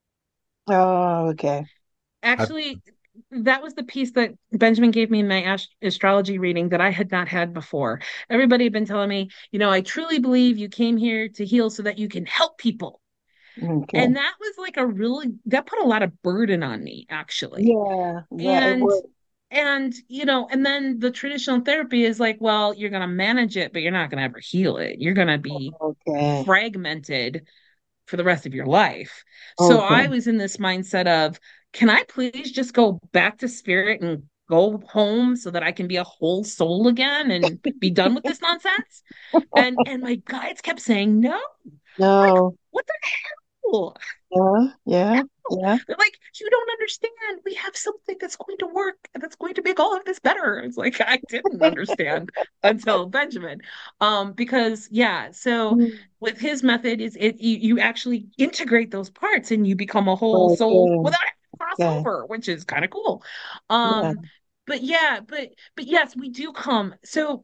Speaker 4: oh, okay.
Speaker 1: I,
Speaker 3: Actually, that was the piece that Benjamin gave me in my ast- astrology reading that I had not had before. Everybody had been telling me, you know, I truly believe you came here to heal so that you can help people.
Speaker 4: Okay.
Speaker 3: And that was like a really, that put a lot of burden on me, actually.
Speaker 4: Yeah, yeah, it
Speaker 3: And,
Speaker 4: would.
Speaker 3: and, you know, and then the traditional therapy is like, well, you're going to manage it, but you're not going to ever heal it. You're going to be
Speaker 4: Okay.
Speaker 3: fragmented for the rest of your life. So I
Speaker 4: Okay.
Speaker 3: was in this mindset of, can I please just go back to spirit and go home so that I can be a whole soul again and be done with this nonsense? And and my guides kept saying, no. Like,
Speaker 4: No.
Speaker 3: what the hell?
Speaker 4: Yeah, yeah, yeah.
Speaker 3: They're like, you don't understand. We have something that's going to work and that's going to make all of this better. It's like I didn't understand until Benjamin. Um, because yeah, so
Speaker 4: Mm.
Speaker 3: with his method is it you, you actually integrate those parts and you become a whole soul
Speaker 4: Okay.
Speaker 3: without having to cross
Speaker 4: Okay.
Speaker 3: over, which is kind of cool.
Speaker 4: Yeah.
Speaker 3: Um, but yeah, but but yes, we do come. So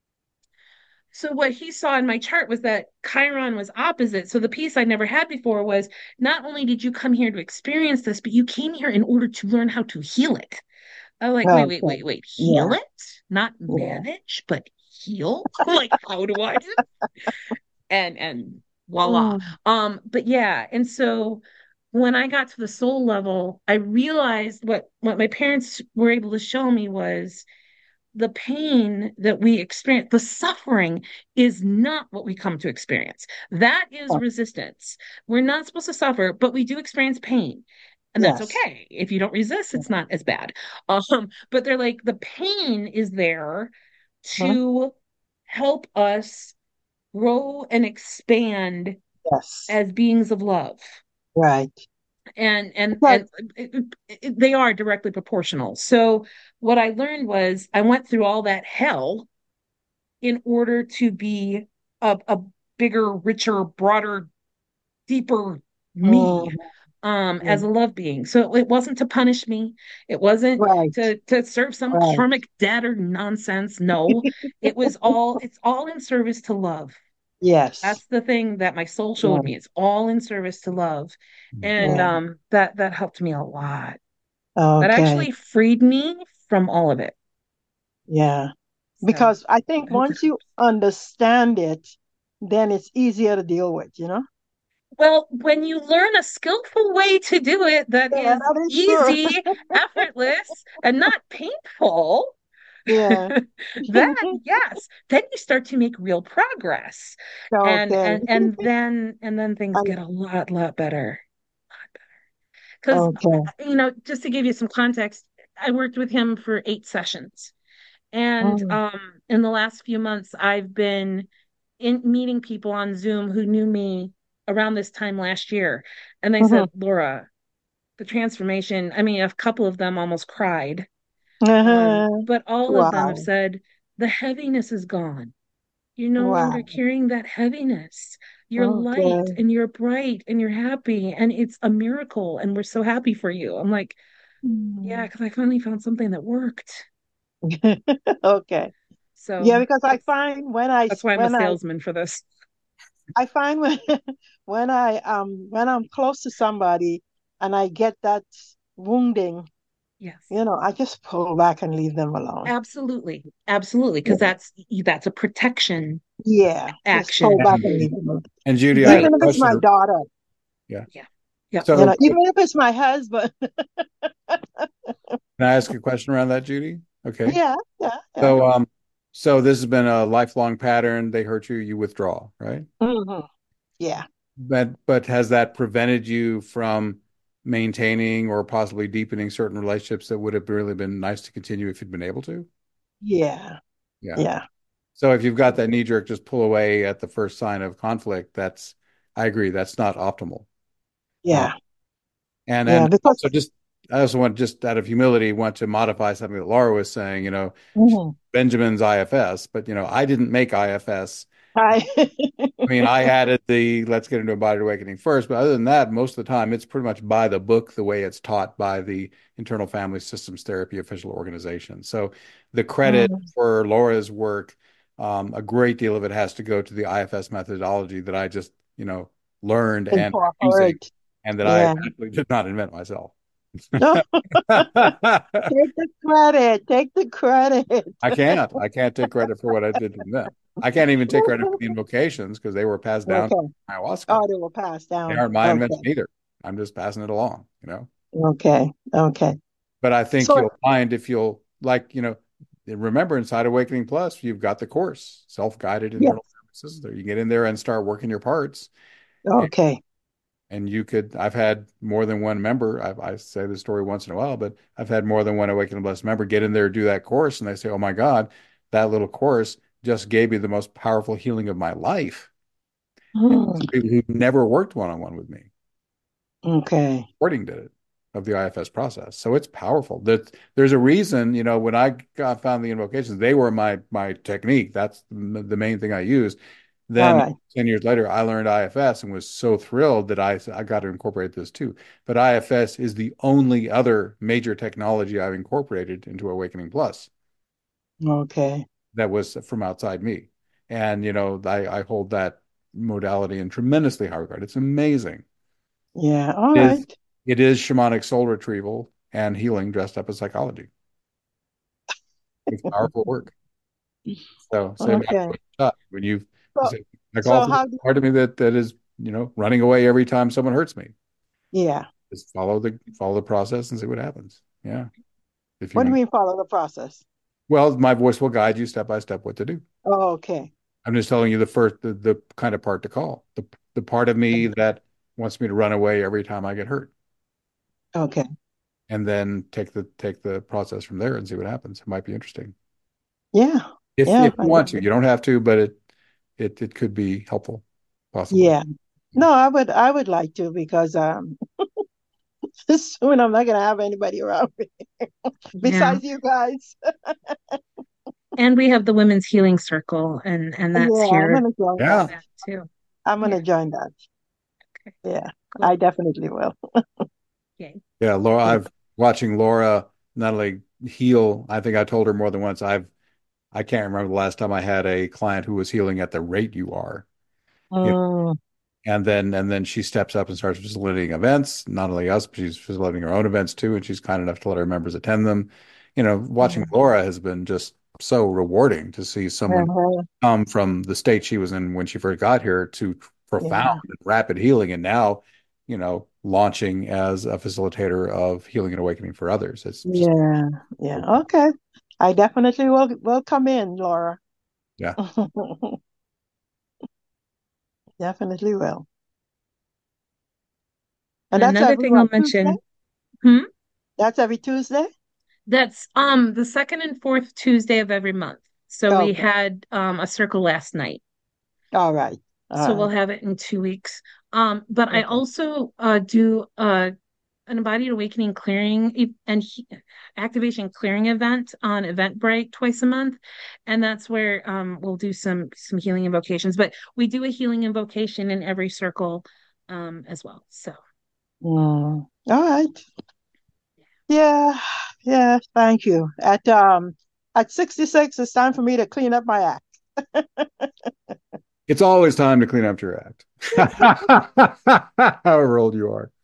Speaker 3: so what he saw in my chart was that Chiron was opposite. So the piece I never had before was not only did you come here to experience this, but you came here in order to learn how to heal it. I'm like, wait, wait,
Speaker 4: Okay.
Speaker 3: wait, wait, heal
Speaker 4: Yeah.
Speaker 3: it? Not
Speaker 4: Yeah.
Speaker 3: manage, but heal? Like, how do I do? And and voila.
Speaker 4: Mm.
Speaker 3: Um, but yeah, and so when I got to the soul level, I realized what what my parents were able to show me was the pain that we experience, the suffering is not what we come to experience. That is
Speaker 4: Oh,
Speaker 3: resistance. We're not supposed to suffer, but we do experience pain. And that's
Speaker 4: yes.
Speaker 3: okay. If you don't resist, it's not as bad. Um, but they're like, the pain is there
Speaker 4: Huh?
Speaker 3: to help us grow and expand
Speaker 4: Yes.
Speaker 3: as beings of love.
Speaker 4: Right.
Speaker 3: And and
Speaker 4: Because
Speaker 3: and it, it, it, they are directly proportional. So what I learned was I went through all that hell in order to be a, a bigger, richer, broader, deeper me
Speaker 4: mm,
Speaker 3: um as a
Speaker 4: mm,
Speaker 3: love being. So it wasn't to punish me. It wasn't
Speaker 4: right,
Speaker 3: to to serve some
Speaker 4: right.
Speaker 3: karmic debt or nonsense. No, it was all it's all in service to love.
Speaker 4: Yes.
Speaker 3: That's the thing that my soul showed
Speaker 4: Yeah.
Speaker 3: me. It's all in service to love. And
Speaker 4: Yeah.
Speaker 3: um that that helped me a lot. That
Speaker 4: Okay.
Speaker 3: actually freed me from all of it.
Speaker 4: Yeah.
Speaker 3: So
Speaker 4: Because I think
Speaker 3: I hope that
Speaker 4: once you
Speaker 3: helps.
Speaker 4: understand it, then it's easier to deal with, you know?
Speaker 3: Well, when you learn a skillful way to do it that
Speaker 4: Yeah,
Speaker 3: is
Speaker 4: that is true.
Speaker 3: easy, effortless, and not painful,
Speaker 4: Yeah.
Speaker 3: then yes, then you start to make real progress. And
Speaker 4: Okay.
Speaker 3: and and then and then things
Speaker 4: And-
Speaker 3: get a lot, lot better. Because
Speaker 4: Okay.
Speaker 3: you know, just to give you some context, I worked with him for eight sessions. And
Speaker 4: Mm,
Speaker 3: um in the last few months, I've been in meeting people on Zoom who knew me around this time last year. And they
Speaker 4: mhm.
Speaker 3: said, Laura, the transformation. I mean, a couple of them almost cried. Um,
Speaker 4: Uh-huh.
Speaker 3: but all of them have
Speaker 4: Wow.
Speaker 3: said the heaviness is gone. You're no longer
Speaker 4: Wow.
Speaker 3: carrying that heaviness. You're light
Speaker 4: Okay.
Speaker 3: and you're bright and you're happy, and it's a miracle. And we're so happy for you. I'm like, yeah,
Speaker 4: Mm.
Speaker 3: because I finally found something that worked.
Speaker 4: Okay. Yeah,
Speaker 3: So
Speaker 4: because I
Speaker 3: that's
Speaker 4: find when I
Speaker 3: that's why I'm a
Speaker 4: when I
Speaker 3: salesman for this.
Speaker 4: I find when when I um when I'm close to somebody and I get that wounding,
Speaker 3: Yes,
Speaker 4: you know, I just pull back and leave them alone.
Speaker 3: absolutely, absolutely, because
Speaker 4: Yeah.
Speaker 3: that's that's a protection
Speaker 4: Yeah, just pull
Speaker 3: action,
Speaker 4: back
Speaker 1: And
Speaker 4: and leave them alone.
Speaker 1: and Judy, I have a
Speaker 3: right?
Speaker 4: Even if it's my
Speaker 1: question.
Speaker 4: daughter,
Speaker 1: Yeah.
Speaker 3: Yeah, yeah.
Speaker 4: you
Speaker 1: So
Speaker 4: know, even if it's my husband.
Speaker 1: can I ask a question around that, Judy? Okay.
Speaker 4: Yeah, yeah, yeah.
Speaker 1: So um, so this has been a lifelong pattern. They hurt you, you withdraw, right?
Speaker 4: Hmm. Yeah,
Speaker 1: But but has that prevented you from maintaining or possibly deepening certain relationships that would have really been nice to continue if you'd been able to?
Speaker 4: yeah,
Speaker 1: Yeah.
Speaker 4: yeah,
Speaker 1: So if you've got that knee jerk, just pull away at the first sign of conflict, that's, I agree, that's not optimal. Uh,
Speaker 4: yeah,
Speaker 1: and
Speaker 4: yeah.
Speaker 1: and
Speaker 4: Because
Speaker 1: also just I also want just out of humility want to modify something that Laura was saying, you know,
Speaker 4: mhm.
Speaker 1: Benjamin's I F S, but you know, I didn't make I F S.
Speaker 4: I,
Speaker 1: I mean, I added the let's get into embodied awakening first, but other than that, most of the time it's pretty much by the book, the way it's taught by the Internal Family Systems Therapy official organization. So the credit
Speaker 4: mm,
Speaker 1: for Laura's work, um, a great deal of it has to go to the I F S methodology that I just, you know, learned and using,
Speaker 4: incorporate.
Speaker 1: and that I
Speaker 4: Yeah.
Speaker 1: actually did not invent myself.
Speaker 4: No, take the credit. Take the credit.
Speaker 1: I can't. I can't take credit for what I did invent. I can't even take credit for the invocations because they were passed down
Speaker 4: Okay.
Speaker 1: ayahuasca.
Speaker 4: Oh, they will pass
Speaker 1: They
Speaker 4: down.
Speaker 1: aren't my invention
Speaker 4: Okay.
Speaker 1: either. I'm just passing it along, you know.
Speaker 4: Okay. Okay.
Speaker 1: But I think
Speaker 4: So,
Speaker 1: you'll find if you'll like, you know, remember inside Awakening Plus, you've got the course, self-guided internal
Speaker 4: yes.
Speaker 1: services there. You get in there and start working your parts. And,
Speaker 4: Okay.
Speaker 1: and you could, I've had more than one member. I, I say this story once in a while, but I've had more than one Awakening Plus member get in there, do that course, and they say, "Oh my God, that little course just gave me the most powerful healing of my life." And
Speaker 4: Mm,
Speaker 1: people who never worked one-on-one with me.
Speaker 4: okay.
Speaker 1: Recording did it of the I F S process. So it's powerful. That there's a reason, you know, when I got found the invocations, they were my my technique. That's the main thing I used.
Speaker 4: All
Speaker 1: Then
Speaker 4: right.
Speaker 1: ten years later, I learned I F S and was so thrilled that I I got to incorporate this too. But I F S is the only other major technology I've incorporated into Awakening Plus
Speaker 4: Okay.
Speaker 1: that was from outside me. And you know, I, I hold that modality in tremendously high regard. It's amazing.
Speaker 4: Yeah. All
Speaker 1: It is
Speaker 4: right.
Speaker 1: it is shamanic soul retrieval and healing dressed up as psychology. It's powerful work. So say about
Speaker 4: Okay.
Speaker 1: when you've you
Speaker 4: So,
Speaker 1: say like
Speaker 4: so
Speaker 1: also
Speaker 4: how do,
Speaker 1: part of me that that is, you know, running away every time someone hurts me.
Speaker 4: yeah.
Speaker 1: Just follow the follow the process and see what happens. Yeah. If you
Speaker 4: What do you
Speaker 1: want.
Speaker 4: mean follow the process?
Speaker 1: Well, my voice will guide you step by step what to do.
Speaker 4: Oh, okay.
Speaker 1: I'm just telling you the first the, the kind of part to call. The the part of me that wants me to run away every time I get hurt.
Speaker 4: Okay.
Speaker 1: And then take the take the process from there and see what happens. It might be interesting.
Speaker 4: Yeah.
Speaker 1: If
Speaker 4: Yeah.
Speaker 1: if
Speaker 4: I
Speaker 1: you want
Speaker 4: think-
Speaker 1: to, you don't have to, but it it it could be helpful, possibly.
Speaker 4: Yeah. No, I would I would like to because um soon I'm not gonna have anybody around me
Speaker 3: Yeah.
Speaker 4: besides you guys.
Speaker 3: And we have the Women's Healing Circle, and and that's
Speaker 4: Yeah, I'm
Speaker 3: here
Speaker 4: gonna join
Speaker 3: for
Speaker 1: Yeah.
Speaker 4: that.
Speaker 3: that too.
Speaker 4: I'm
Speaker 3: Yeah.
Speaker 4: gonna join that.
Speaker 3: Okay.
Speaker 4: Yeah,
Speaker 3: Cool.
Speaker 4: I definitely will.
Speaker 3: Yay.
Speaker 1: Yeah, Laura,
Speaker 4: Yeah.
Speaker 1: I've watching Laura not only heal, I think I told her more than once. I've I can't remember the last time I had a client who was healing at the rate you are. You know,
Speaker 4: Mm,
Speaker 1: and then and then she steps up and starts facilitating events, not only us, but she's facilitating her own events too, and she's kind enough to let her members attend them. You know, watching
Speaker 4: mm,
Speaker 1: Laura has been just so rewarding to see someone
Speaker 4: uh-huh.
Speaker 1: come from the state she was in when she first got here to profound
Speaker 4: Yeah,
Speaker 1: and rapid healing, and now, you know, launching as a facilitator of healing and awakening for others. It's just,
Speaker 4: yeah, yeah. Okay. I definitely will will come in, Laura.
Speaker 1: yeah.
Speaker 4: Definitely will. And
Speaker 3: And
Speaker 4: that's
Speaker 3: another
Speaker 4: every
Speaker 3: thing I'll
Speaker 4: what, Tuesday?
Speaker 3: mention, hmm,
Speaker 4: That's every Tuesday?
Speaker 3: that's um the second and fourth Tuesday of every month. So we
Speaker 4: Okay.
Speaker 3: had um a circle last night.
Speaker 4: All right. All
Speaker 3: So we'll
Speaker 4: right.
Speaker 3: have it in two weeks. Um, but I
Speaker 4: Okay.
Speaker 3: also uh do uh an embodied awakening clearing e- and he, activation clearing event on Eventbrite twice a month, and that's where um, we'll do some some healing invocations. But we do a healing invocation in every circle um, as well. So
Speaker 4: Mm. All right. Yeah, yeah, thank you. At um at sixty-six, it's time for me to clean up my act.
Speaker 1: It's always time to clean up your act. However old you are.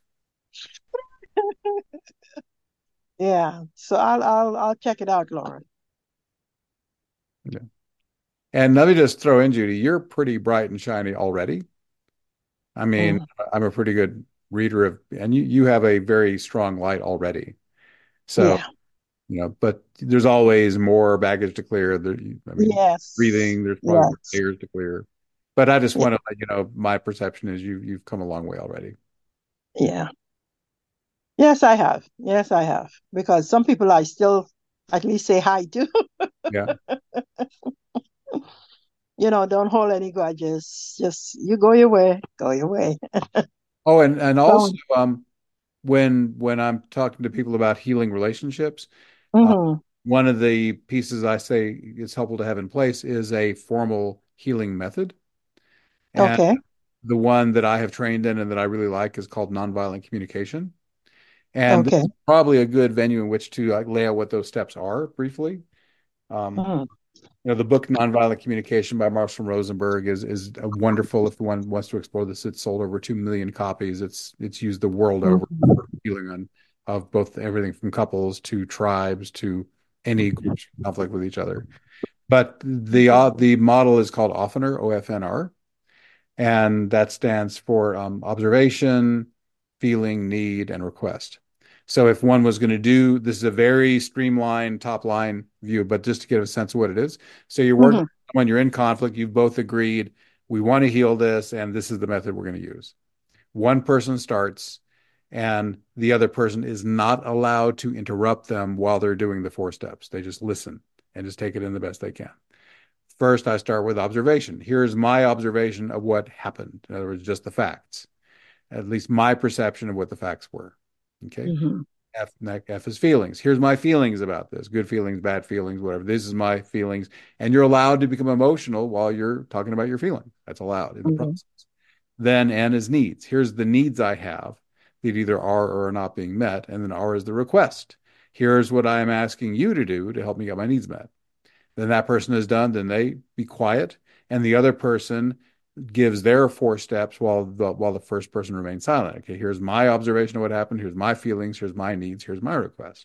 Speaker 4: Yeah. So I'll I'll I'll check it out, Lauren.
Speaker 1: Yeah. And let me just throw in, Judy, you're pretty bright and shiny already. I mean,
Speaker 4: Mm.
Speaker 1: I'm a pretty good reader of, and you you have a very strong light already. So,
Speaker 4: Yeah.
Speaker 1: you know, but there's always more baggage to clear. There, I mean,
Speaker 4: Yes.
Speaker 1: breathing, there's probably more
Speaker 4: Yes.
Speaker 1: layers to clear. But I just
Speaker 4: Yeah.
Speaker 1: want to let you know, my perception is you you've come a long way already.
Speaker 4: Yeah. Yes, I have. Yes, I have. Because some people I still at least say hi to.
Speaker 1: Yeah.
Speaker 4: You know, don't hold any grudges. Just you go your way, go your way.
Speaker 1: Oh, and and also
Speaker 4: So,
Speaker 1: um when when I'm talking to people about healing relationships, uh,
Speaker 4: hmm.
Speaker 1: one of the pieces I say is helpful to have in place is a formal healing method. And
Speaker 4: Okay.
Speaker 1: the one that I have trained in and that I really like is called nonviolent communication. And this
Speaker 4: Okay.
Speaker 1: is probably a good venue in which to like lay out what those steps are briefly. Um,
Speaker 4: Hmm.
Speaker 1: you know, the book Nonviolent Communication by Marshall Rosenberg is is a wonderful if one wants to explore this. It's sold over two million copies. It's it's used the world over
Speaker 4: Hmm.
Speaker 1: for healing on of both everything from couples to tribes to any groups in conflict with each other. But the uh, the model is called OFNR, O F N R, and that stands for um, observation, feeling, need, and request. So if one was going to do, this is a very streamlined top line view, but just to get a sense of what it is. So you're working
Speaker 4: Hmm.
Speaker 1: when you're in conflict, you've both agreed, we want to heal this, and this is the method we're going to use. One person starts, and the other person is not allowed to interrupt them while they're doing the four steps. They just listen and just take it in the best they can. First, I start with observation. Here's my observation of what happened. In other words, just the facts, at least my perception of what the facts were. Okay.
Speaker 4: Hmm.
Speaker 1: F, F is feelings. Here's my feelings about this, good feelings, bad feelings, whatever. This is my feelings. And you're allowed to become emotional while you're talking about your feeling. That's allowed in the
Speaker 4: Hmm.
Speaker 1: process. Then N is needs. Here's the needs I have that either are or are not being met. And then R is the request. Here's what I am asking you to do to help me get my needs met. Then that person is done, then they be quiet, and the other person gives their four steps while the while the first person remains silent. Okay, here's my observation of what happened, here's my feelings, here's my needs, here's my request.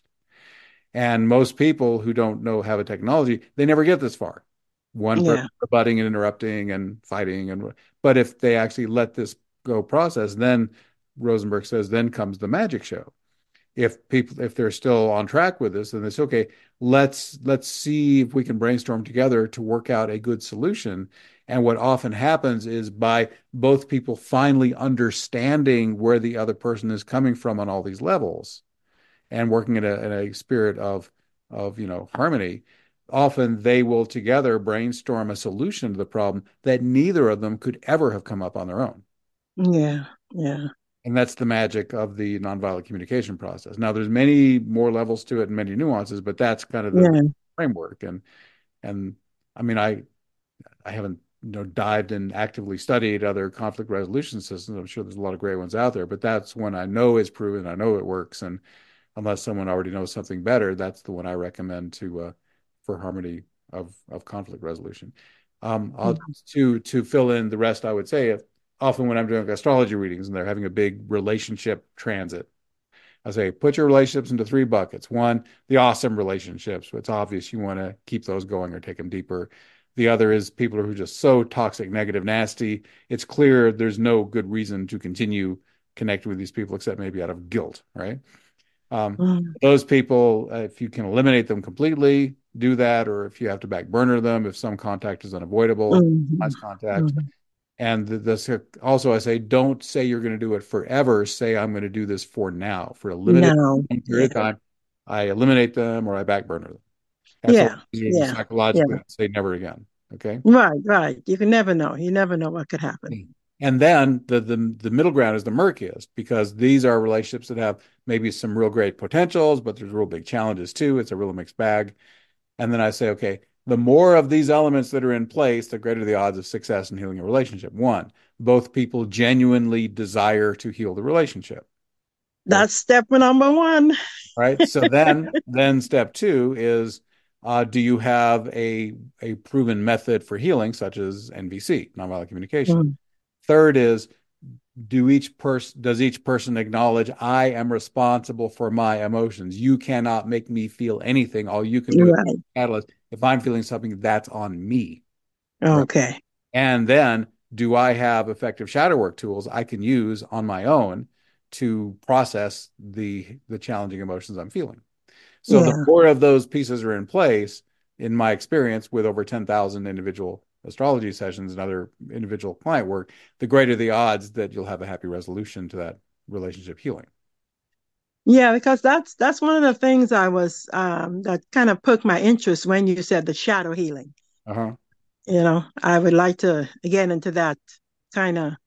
Speaker 1: And most people who don't know have a technology, they never get this far. One person
Speaker 4: Yeah.
Speaker 1: butting and interrupting and fighting, and but if they actually let this go process, then Rosenberg says, then comes the magic show. If people if they're still on track with this, then it's okay. Let's let's see if we can brainstorm together to work out a good solution. And what often happens is by both people finally understanding where the other person is coming from on all these levels and working in a, in a spirit of of you know harmony, often they will together brainstorm a solution to the problem that neither of them could ever have come up on their own.
Speaker 4: Yeah. Yeah.
Speaker 1: And that's the magic of the nonviolent communication process. Now, there's many more levels to it and many nuances, but that's kind of the, the
Speaker 4: Yeah.
Speaker 1: framework. And and I mean, I I haven't you know dived and actively studied other conflict resolution systems. I'm sure there's a lot of great ones out there, but that's one I know is proven. I know it works, and unless someone already knows something better, that's the one I recommend to uh, for harmony of of conflict resolution. Um, I'll
Speaker 4: Mhm.
Speaker 1: to to fill in the rest. I would say if, often when I'm doing astrology readings and they're having a big relationship transit, I say put your relationships into three buckets. One, the awesome relationships. It's obvious you want to keep those going or take them deeper. The other is people who are just so toxic, negative, nasty. It's clear there's no good reason to continue connecting with these people except maybe out of guilt, right? Um,
Speaker 4: Mhm.
Speaker 1: those people, uh, if you can eliminate them completely, do that. Or if you have to back burner them, if some contact is unavoidable,
Speaker 4: Mhm.
Speaker 1: less contact.
Speaker 4: Mhm.
Speaker 1: And this also, I say, don't say you're going to do it forever. Say, I'm going to do this for now, for a limited
Speaker 4: No.
Speaker 1: period
Speaker 4: Yeah.
Speaker 1: of time. I eliminate them or I back burner them. That's a lot
Speaker 4: Yeah.
Speaker 1: easier than
Speaker 4: Yeah. Yeah.
Speaker 1: psychologically say never again. Okay.
Speaker 4: Right. Right. You can never know. You never know what could happen.
Speaker 1: And then the, the the middle ground is the murkiest because these are relationships that have maybe some real great potentials, but there's real big challenges too. It's a real mixed bag. And then I say, okay, the more of these elements that are in place, the greater the odds of success in healing a relationship. One, both people genuinely desire to heal the relationship. Okay.
Speaker 4: That's step number one.
Speaker 1: Right. So then, then step two is, uh, do you have a a proven method for healing, such as N V C, nonviolent communication?
Speaker 4: Mm.
Speaker 1: Third is, do each person does each person acknowledge I am responsible for my emotions? You cannot make me feel anything. All you can do
Speaker 4: Right.
Speaker 1: is catalyst. If I'm feeling something, that's on me. Right?
Speaker 4: Okay.
Speaker 1: And then, do I have effective shadow work tools I can use on my own to process the the challenging emotions I'm feeling? So the
Speaker 4: Yeah.
Speaker 1: more of those pieces are in place, in my experience with over ten thousand individual astrology sessions and other individual client work, the greater the odds that you'll have a happy resolution to that relationship healing.
Speaker 4: Yeah, because that's that's one of the things I was um that kind of piqued my interest when you said the shadow healing.
Speaker 1: Uh-huh.
Speaker 4: You know, I would like to get into that, kind of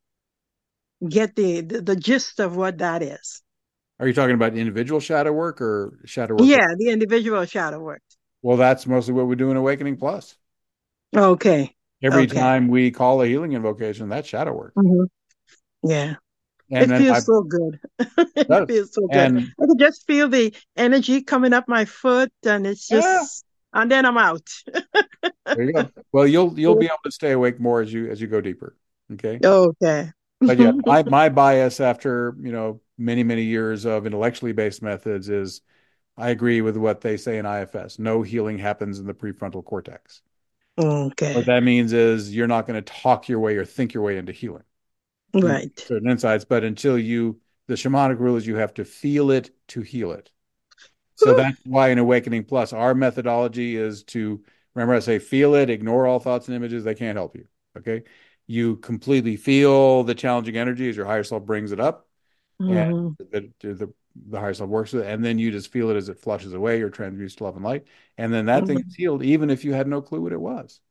Speaker 4: get the, the the gist of what that is.
Speaker 1: Are you talking about individual shadow work or shadow work?
Speaker 4: Yeah, the individual shadow work.
Speaker 1: Well, that's mostly what we do in Awakening Plus.
Speaker 4: Okay.
Speaker 1: Every
Speaker 4: Okay.
Speaker 1: time we call a healing invocation, that's shadow work.
Speaker 4: Mhm. Yeah.
Speaker 1: And
Speaker 4: It
Speaker 1: then I
Speaker 4: feels so good. It
Speaker 1: does.
Speaker 4: feels so good.
Speaker 1: And
Speaker 4: I can just feel the energy coming up my foot, and it's
Speaker 1: yeah,
Speaker 4: just, and then I'm out.
Speaker 1: there you go. Well, you'll you'll be able to stay awake more as you as you go deeper. Okay.
Speaker 4: Okay.
Speaker 1: But yeah, my my bias after, you know, many, many years of intellectually based methods is I agree with what they say in I F S. No healing happens in the prefrontal cortex. What
Speaker 4: Okay.
Speaker 1: that means is you're not going to talk your way or think your way into healing. You
Speaker 4: Right.
Speaker 1: certain insights, but until you, the shamanic rule is you have to feel it to heal it. So that's why in Awakening Plus, our methodology is to remember I say feel it, ignore all thoughts and images. They can't help you. Okay. You completely feel the challenging energy as your higher self brings it up and
Speaker 4: Hmm.
Speaker 1: the, the, the higher self works with it. And then you just feel it as it flushes away or transmutes to love and light. And then that thing is healed, even if you had no clue what it was.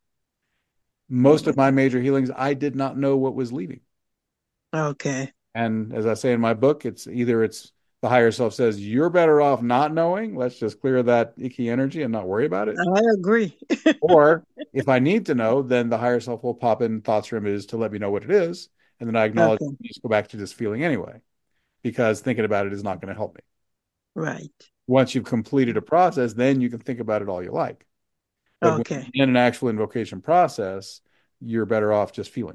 Speaker 1: Most of my major healings, I did not know what was leaving.
Speaker 4: Okay.
Speaker 1: And as I say in my book, it's either it's the higher self says, you're better off not knowing. Let's just clear that icky energy and not worry about it.
Speaker 4: I agree.
Speaker 1: Or if I need to know, then the higher self will pop in thoughts or images to let me know what it is. And then I acknowledge
Speaker 4: Okay.
Speaker 1: you just go back to this feeling anyway, because thinking about it is not going to help me.
Speaker 4: Right.
Speaker 1: Once you've completed a process, then you can think about it all you like. But when
Speaker 4: Okay.
Speaker 1: you're in an actual invocation process, you're better off just feeling.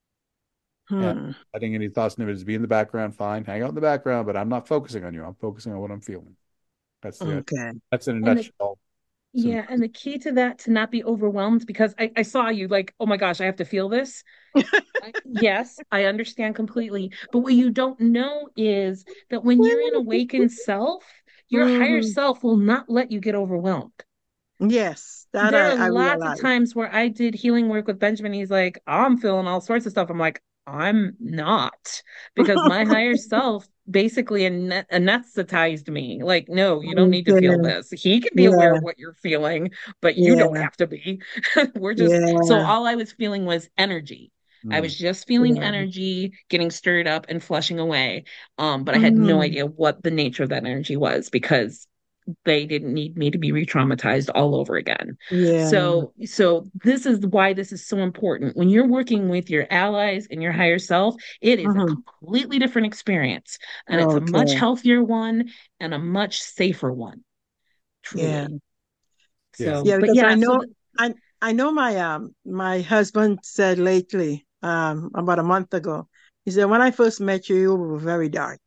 Speaker 1: And
Speaker 4: Hmm.
Speaker 1: letting any thoughts and images be in the background, fine, hang out in the background, but I'm not focusing on you. I'm focusing on what I'm feeling. That's the
Speaker 4: Okay.
Speaker 1: that's in a
Speaker 3: And the
Speaker 1: nutshell.
Speaker 3: yeah, and the key to that to not be overwhelmed because I, I saw you like, oh my gosh, I have to feel this. I, yes, I understand completely. But what you don't know is that when you're in awakened self, your higher
Speaker 4: Hmm.
Speaker 3: self will not let you get overwhelmed.
Speaker 4: Yes, that
Speaker 3: There
Speaker 4: I,
Speaker 3: are
Speaker 4: I
Speaker 3: lots of
Speaker 4: realize.
Speaker 3: times where I did healing work with Benjamin. He's like, I'm feeling all sorts of stuff. I'm like, I'm not, because my higher self basically ane- anesthetized me. Like, no, you don't need to feel
Speaker 4: Okay.
Speaker 3: this. He can be aware
Speaker 4: Yeah.
Speaker 3: of what you're feeling, but you don't
Speaker 4: Yeah.
Speaker 3: have to be. We're just, so
Speaker 4: Yeah.
Speaker 3: all I was feeling was energy. I
Speaker 1: Mm.
Speaker 3: was just feeling
Speaker 4: Yeah.
Speaker 3: energy getting stirred up and flushing away. Um, but I had no
Speaker 4: Hmm.
Speaker 3: idea what the nature of that energy was because they didn't need me to be re-traumatized all over again.
Speaker 4: Yeah.
Speaker 3: So, so this is why this is so important. When you're working with your allies and your higher self, it is a
Speaker 4: Hmm.
Speaker 3: completely different experience, and it's a much
Speaker 4: Okay.
Speaker 3: healthier one and a much safer one,
Speaker 4: Yeah.
Speaker 3: truly.
Speaker 1: Yeah.
Speaker 3: So,
Speaker 4: Yeah,
Speaker 3: but
Speaker 4: because I
Speaker 3: yeah, so
Speaker 4: know
Speaker 3: the,
Speaker 4: I I know my um my husband said lately, um, about a month ago, he said, when I first met you, you were very dark.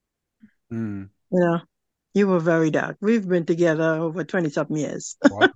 Speaker 1: Mm.
Speaker 4: You know, you were very dark. We've been together over twenty something years.
Speaker 1: Wow.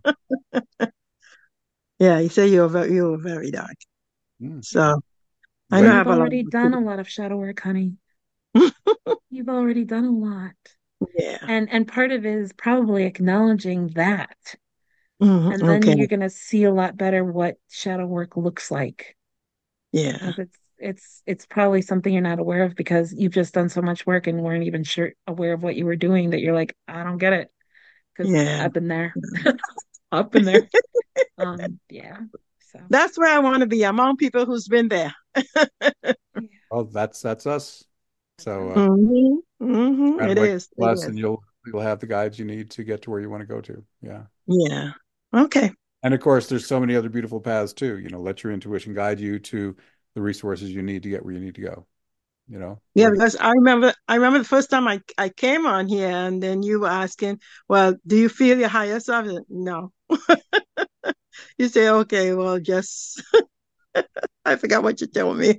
Speaker 4: Yeah, he said you were very, you were very dark.
Speaker 1: Mm.
Speaker 4: So I know I
Speaker 1: When
Speaker 3: you've
Speaker 4: have a lot of
Speaker 3: already
Speaker 4: work to
Speaker 3: done a lot of shadow work, honey.
Speaker 4: do.
Speaker 3: You've already done a lot.
Speaker 4: Yeah.
Speaker 3: And and part of it is probably acknowledging that.
Speaker 4: Hmm.
Speaker 3: And then
Speaker 4: Okay.
Speaker 3: you're going to see a lot better what shadow work looks like.
Speaker 4: Yeah.
Speaker 3: Because it's it's it's probably something you're not aware of because you've just done so much work and weren't even sure aware of what you were doing that you're like, I don't get it. Because
Speaker 4: Yeah.
Speaker 3: I've been there. I've been there. Um, yeah. So
Speaker 4: That's where I want to be, among people who's been there.
Speaker 1: Oh, that's that's us. So uh,
Speaker 4: Hmm. Hmm.
Speaker 1: around
Speaker 4: It
Speaker 1: Awakening
Speaker 4: is. It
Speaker 1: Plus, and
Speaker 4: is.
Speaker 1: you'll you'll have the guides you need to get to where you want to go to. Yeah.
Speaker 4: Yeah. Okay.
Speaker 1: And of course, there's so many other beautiful paths too. You know, let your intuition guide you to the resources you need to get where you need to go. You know,
Speaker 4: Yeah,
Speaker 1: where
Speaker 4: because I remember I remember the first time I, I came on here and then you were asking, well, do you feel your higher self? I said, no. You say, okay, well, just I forgot what you told me.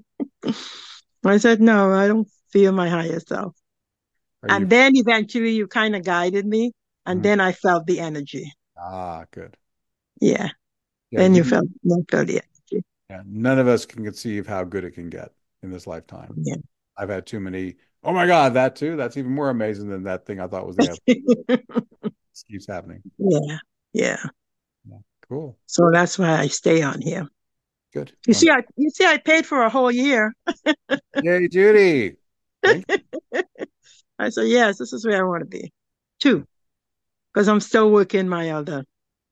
Speaker 4: I said, no, I don't feel my higher self.
Speaker 1: are you?
Speaker 4: And then eventually you kind of guided me, and
Speaker 1: Mhm.
Speaker 4: then I felt the energy.
Speaker 1: Ah, good.
Speaker 4: Yeah.
Speaker 1: Yeah,
Speaker 4: Then you
Speaker 1: you.
Speaker 4: felt, you felt the energy.
Speaker 1: Yeah, none of us can conceive how good it can get in this lifetime.
Speaker 4: Yeah.
Speaker 1: I've had too many. Oh my God, that too. That's even more amazing than that thing I thought was the ever. This keeps happening.
Speaker 4: Yeah. Yeah.
Speaker 1: Yeah, cool.
Speaker 4: So that's why I stay on here.
Speaker 1: Good.
Speaker 4: You
Speaker 1: Well,
Speaker 4: see, I you see, I paid for a whole year.
Speaker 1: yay, Judy. Thank
Speaker 4: I said, yes, this is where I want to be. Two, because I'm still working my other.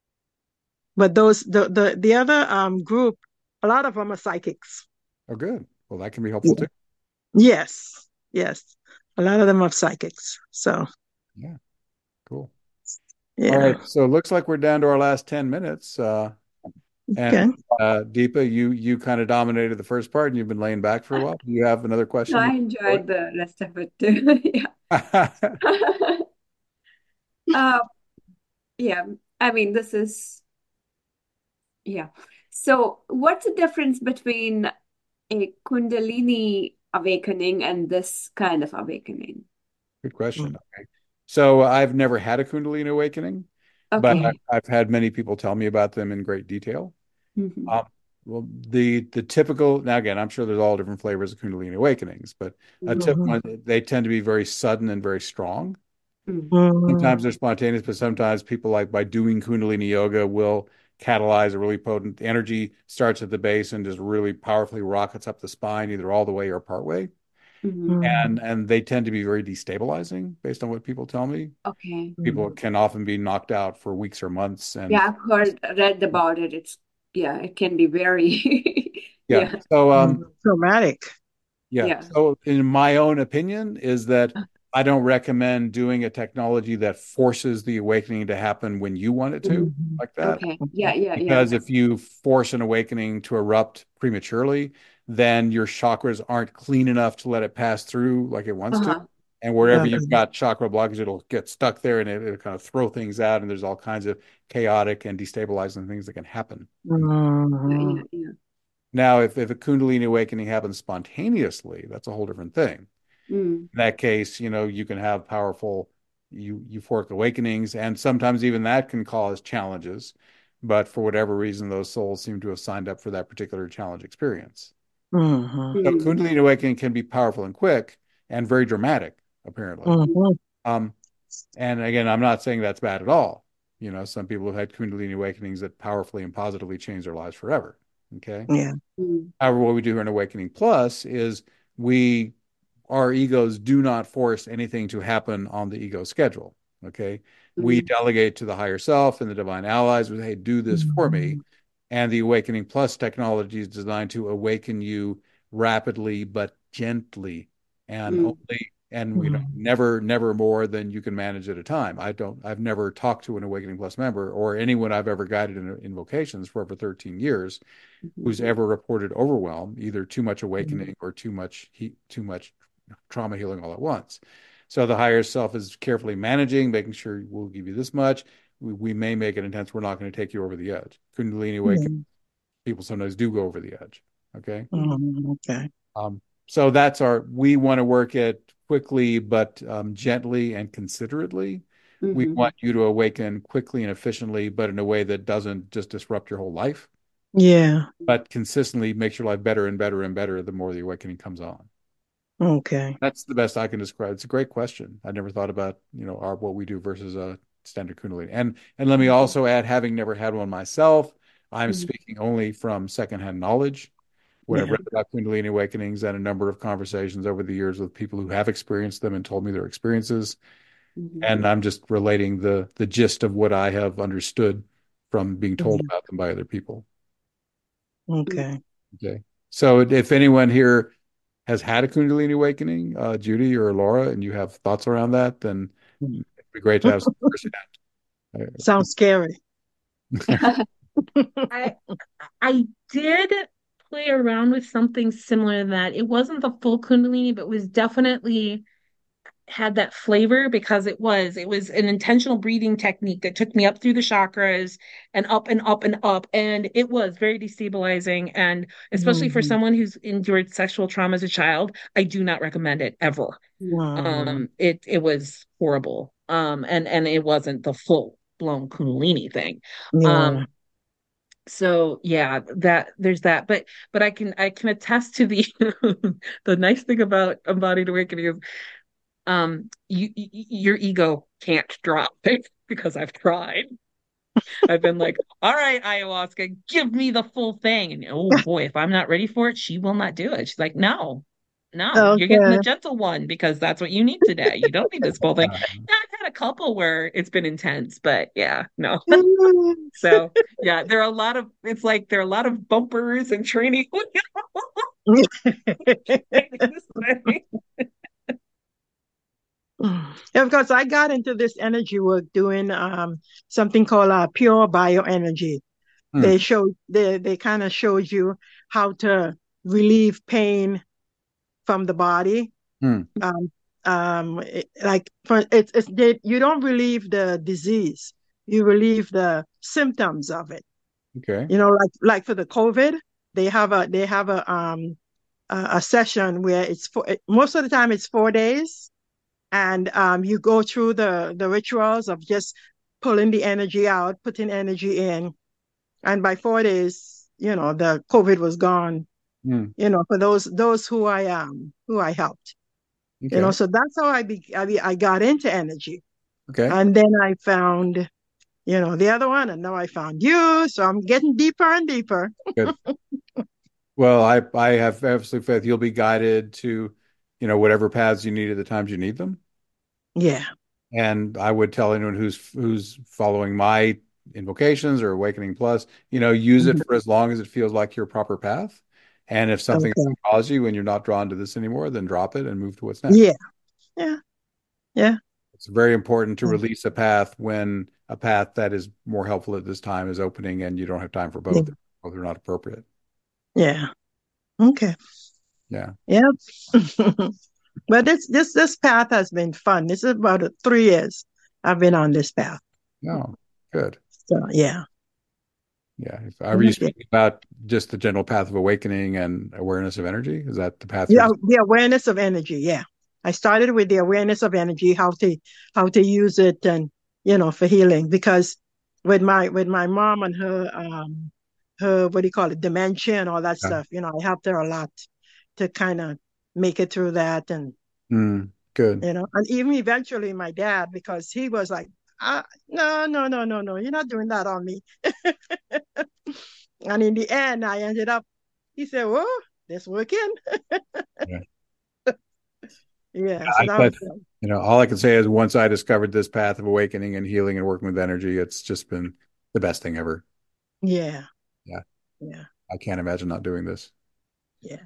Speaker 4: But those the the the other um group, a lot of them are psychics.
Speaker 1: you. Oh, good. Well, that can be helpful
Speaker 4: Yeah.
Speaker 1: too.
Speaker 4: Yes, yes, a lot of them are psychics. So
Speaker 1: Yeah, cool. All
Speaker 4: yeah,
Speaker 1: right. So it looks like we're down to our last ten minutes. Uh, and
Speaker 4: okay.
Speaker 1: uh, Deepa, you you kind of dominated the first part and you've been laying back for a while. Do you have another
Speaker 2: No,
Speaker 1: question?
Speaker 2: I
Speaker 1: You
Speaker 2: enjoyed the rest of it too.
Speaker 1: want
Speaker 2: Yeah. Uh, yeah. I mean, this is, yeah. So, what's the difference between a Kundalini awakening and this kind of awakening?
Speaker 1: Good question.
Speaker 4: Mm,
Speaker 1: Okay. So I've never had a Kundalini awakening, but I,
Speaker 2: Okay.
Speaker 1: I've had many people tell me about them in great detail.
Speaker 2: Hmm.
Speaker 1: Um, well, the the typical now again, I'm sure there's all different flavors of Kundalini awakenings, but a typical
Speaker 4: mhm,
Speaker 1: one, they tend to be very sudden and very strong.
Speaker 2: Mm.
Speaker 4: mhm,
Speaker 1: Sometimes they're spontaneous, but sometimes people like by doing Kundalini yoga will catalyze a really potent energy, starts at the base and just really powerfully rockets up the spine, either all the way or part way.
Speaker 2: Hmm.
Speaker 1: And
Speaker 4: mhm,
Speaker 1: and they tend to be very destabilizing based on what people tell me.
Speaker 2: Okay.
Speaker 1: People
Speaker 4: mhm.
Speaker 1: can often be knocked out for weeks or months. And
Speaker 2: Yeah, I've heard, read about it. It's, yeah, it can be very,
Speaker 1: yeah,
Speaker 2: yeah,
Speaker 1: so um,
Speaker 4: Mhm. Traumatic.
Speaker 1: yeah.
Speaker 2: yeah.
Speaker 1: So in my own opinion is that I don't recommend doing a technology that forces the awakening to happen when you want it to,
Speaker 4: Mhm.
Speaker 1: like that.
Speaker 2: Okay. Yeah, yeah, yeah.
Speaker 1: Because if you force an awakening to erupt prematurely, then your chakras aren't clean enough to let it pass through like it wants to.
Speaker 2: Uh-huh.
Speaker 1: And wherever
Speaker 4: Okay.
Speaker 1: you've got chakra blockage, it'll get stuck there and it, it'll kind of throw things out. And there's all kinds of chaotic and destabilizing things that can happen.
Speaker 2: Yeah, yeah,
Speaker 4: Mhm.
Speaker 2: yeah.
Speaker 1: Now, if, if a Kundalini awakening happens spontaneously, that's a whole different thing.
Speaker 2: Mm.
Speaker 1: In that case, you know, you can have powerful eu euphoric awakenings, and sometimes even that can cause challenges. But for whatever reason, those souls seem to have signed up for that particular challenge experience.
Speaker 4: Mhm.
Speaker 1: So
Speaker 2: Mm.
Speaker 1: Kundalini awakening can be powerful and quick and very dramatic, apparently.
Speaker 4: Mhm.
Speaker 1: Um, and again, I'm not saying that's bad at all. You know, some people have had Kundalini awakenings that powerfully and positively change their lives forever. Okay.
Speaker 4: Yeah.
Speaker 2: Mm.
Speaker 1: However, what we do here in Awakening Plus is we our egos do not force anything to happen on the ego schedule. Okay. We
Speaker 2: Mm.
Speaker 1: delegate to the higher self and the divine allies with, hey, do this for me.
Speaker 4: Mhm.
Speaker 1: And the Awakening Plus technology is designed to awaken you rapidly but gently and
Speaker 2: Mm.
Speaker 1: only and you know
Speaker 4: Mhm.
Speaker 1: never never more than you can manage at a time. I don't I've never talked to an Awakening Plus member or anyone I've ever guided in invocations for over thirteen years
Speaker 2: Mhm.
Speaker 1: who's ever reported overwhelm, either too much
Speaker 4: Mhm.
Speaker 1: awakening or too much heat, too much trauma healing all at once. So the higher self is carefully managing, making sure we'll give you this much. We, we may make it intense. We're not going to take you over the edge. Kundalini awakening,
Speaker 4: Yeah.
Speaker 1: people sometimes do go over the edge. Okay.
Speaker 2: Mm.
Speaker 4: Mhm. Okay.
Speaker 1: Um, so that's our, we want to work it quickly, but um, gently and considerately. We
Speaker 2: Mhm.
Speaker 1: want you to awaken quickly and efficiently, but in a way that doesn't just disrupt your whole life,
Speaker 4: Yeah.
Speaker 1: but consistently makes your life better and better and better the more the awakening comes on.
Speaker 4: Okay.
Speaker 1: That's the best I can describe. It's a great question. I never thought about, you know, our what we do versus a standard Kundalini. And and let me also add, having never had one myself, I'm
Speaker 2: Mhm.
Speaker 1: speaking only from secondhand knowledge. What I've
Speaker 4: Yeah.
Speaker 1: read about Kundalini awakenings and a number of conversations over the years with people who have experienced them and told me their experiences.
Speaker 2: Mhm.
Speaker 1: And I'm just relating the the gist of what I have understood from being told
Speaker 4: Yeah.
Speaker 1: about them by other people.
Speaker 2: Mm.
Speaker 4: Okay.
Speaker 1: Okay. So if anyone here has had a Kundalini awakening, uh, Judy or Laura, and you have thoughts around that, then it'd be great to have some firsthand.
Speaker 4: Sounds scary.
Speaker 3: I I did play around with something similar to that. It wasn't the full Kundalini, but was definitely had that flavor because it was it was an intentional breathing technique that took me up through the chakras and up and up and up, and it was very destabilizing, and especially for
Speaker 4: Mhm.
Speaker 3: someone who's endured sexual trauma as a child, I do not recommend it ever.
Speaker 4: Mhm.
Speaker 3: Um it it was horrible. Um and and it wasn't the full blown Kundalini thing.
Speaker 4: Yeah.
Speaker 3: Um so yeah, that there's that, but but I can I can attest to the the nice thing about embodied awakening is um you, you your ego can't drop it because I've tried. I've been like, all right, ayahuasca, give me the full thing. And oh boy, if I'm not ready for it, she will not do it. She's like, no, no, you're getting the
Speaker 4: Okay.
Speaker 3: gentle one because that's what you need today. You don't need this full thing. Yeah, I've had a couple where it's been intense, but yeah, no. So yeah, there are a lot of it's like there are a lot of bumpers and training this way.
Speaker 4: Yeah, because I got into this energy work doing um, something called uh, pure bioenergy.
Speaker 1: Hmm.
Speaker 4: They show they they kind of showed you how to relieve pain from the body.
Speaker 1: Hmm.
Speaker 4: Um, um, it- like for it's it's they, you don't relieve the disease, you relieve the symptoms of it.
Speaker 1: Okay.
Speaker 4: You know, like like for the COVID, they have a they have a um a, a session where it's for most of the time it's four days, and um you go through the the rituals of just pulling the energy out, putting energy in, and by four days, you know, the COVID was gone.
Speaker 1: Hmm.
Speaker 4: You know, for those those who I um who I helped. You know,
Speaker 1: Okay.
Speaker 4: so that's how I be I, be, I got into energy,
Speaker 1: Okay.
Speaker 4: and then I found you know the other one, and now I found you. So I'm getting deeper and deeper.
Speaker 1: Good. Well, I I have absolute faith you'll be guided to, you know, whatever paths you need at the times you need them.
Speaker 4: Yeah.
Speaker 1: And I would tell anyone who's who's following my invocations or Awakening Plus, you know, use it
Speaker 4: Mhm.
Speaker 1: for as long as it feels like your proper path. And if something
Speaker 4: Okay.
Speaker 1: calls you and you're not drawn to this anymore, then drop it and move to what's next.
Speaker 4: Yeah. Yeah. Yeah.
Speaker 1: It's very important to release a path when a path that is more helpful at this time is opening and you don't have time for
Speaker 4: Yeah.
Speaker 1: both. Both are not appropriate.
Speaker 4: Yeah. Okay.
Speaker 1: Yeah.
Speaker 4: Yeah. But this this this path has been fun. This is about uh, three years I've been on this path.
Speaker 1: No, good.
Speaker 4: So yeah.
Speaker 1: Yeah. If, are you
Speaker 4: Okay.
Speaker 1: speaking about just the general path of awakening and awareness of energy? Is that the path you're
Speaker 4: Yeah,
Speaker 1: just?
Speaker 4: the awareness of energy. Yeah. I started with the awareness of energy, how to how to use it, and you know, for healing. Because with my with my mom and her um her what do you call it, dementia and all that
Speaker 1: Yeah.
Speaker 4: stuff, you know, I helped her a lot to kind of make it through that. And
Speaker 1: Mm, good.
Speaker 4: you know, and even eventually my dad, because he was like, ah, no, no, no, no, no, you're not doing that on me. And in the end, I ended up, he said, well, this working.
Speaker 1: Yeah.
Speaker 4: Yeah, so
Speaker 1: I,
Speaker 4: that was
Speaker 1: but
Speaker 4: good.
Speaker 1: you know, all I can say is once I discovered this path of awakening and healing and working with energy, it's just been the best thing ever.
Speaker 4: Yeah,
Speaker 1: Yeah.
Speaker 4: yeah,
Speaker 1: I can't imagine not doing this.
Speaker 4: yeah.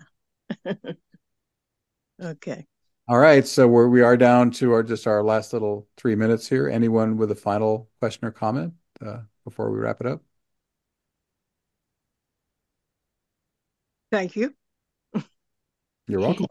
Speaker 4: Okay.
Speaker 1: All right. So we're, we are down to our, just our last little three minutes here. Anyone with a final question or comment, uh, before we wrap it up?
Speaker 4: Thank you.
Speaker 1: You're welcome.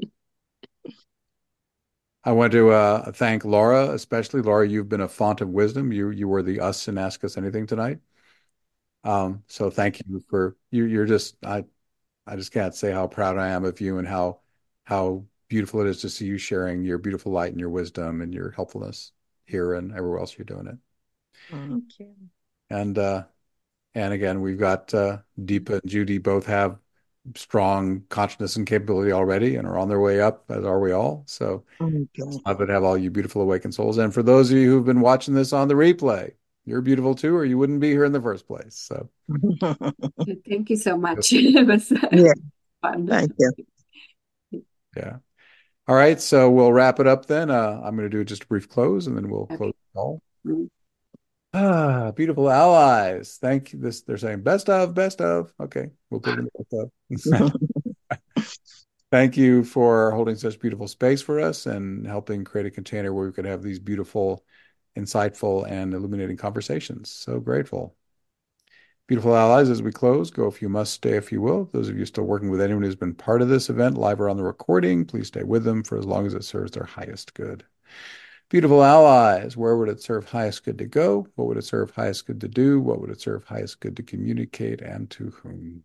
Speaker 1: I want to uh, thank Laura, especially Laura. You've been a font of wisdom. You you were the us and ask us anything tonight. Um, so thank you for you. You're just I I just can't say how proud I am of you and how how beautiful it is to see you sharing your beautiful light and your wisdom and your helpfulness here and everywhere else you're doing it.
Speaker 4: Mm.
Speaker 3: Thank you.
Speaker 1: And uh, and again, we've got uh, Deepa and Judy both have strong consciousness and capability already and are on their way up, as are we all. So
Speaker 4: Okay.
Speaker 1: I would have all you beautiful awakened souls. And for those of you who've been watching this on the replay, you're beautiful too, or you wouldn't be here in the first place. So,
Speaker 2: Thank you so much. It was
Speaker 4: Yeah,
Speaker 2: fun.
Speaker 4: thank you.
Speaker 1: yeah. All right. So we'll wrap it up then. Uh, I'm going to do just a brief close and then we'll close
Speaker 2: Okay.
Speaker 1: the call.
Speaker 2: Mm.
Speaker 1: Ah, beautiful allies. Thank you. This they're saying best of, best of. Okay, we'll put it in best of. Thank you for holding such beautiful space for us and helping create a container where we could have these beautiful, insightful, and illuminating conversations. So grateful. Beautiful allies, as we close, go if you must, stay if you will. Those of you still working with anyone who's been part of this event, live or on the recording, please stay with them for as long as it serves their highest good. Beautiful allies, where would it serve highest good to go? What would it serve highest good to do? What would it serve highest good to communicate, and to whom?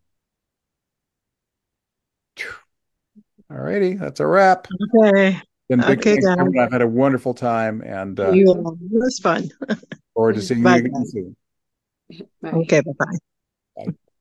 Speaker 1: All righty, that's a wrap.
Speaker 4: Okay.
Speaker 1: Been big
Speaker 4: Okay,
Speaker 1: thanks,
Speaker 4: guys.
Speaker 1: everyone. I've had a wonderful time and uh,
Speaker 4: You all. It was fun.
Speaker 1: forward to seeing you
Speaker 4: Bye,
Speaker 1: again
Speaker 4: guys.
Speaker 1: soon.
Speaker 2: Bye.
Speaker 4: Okay, bye-bye.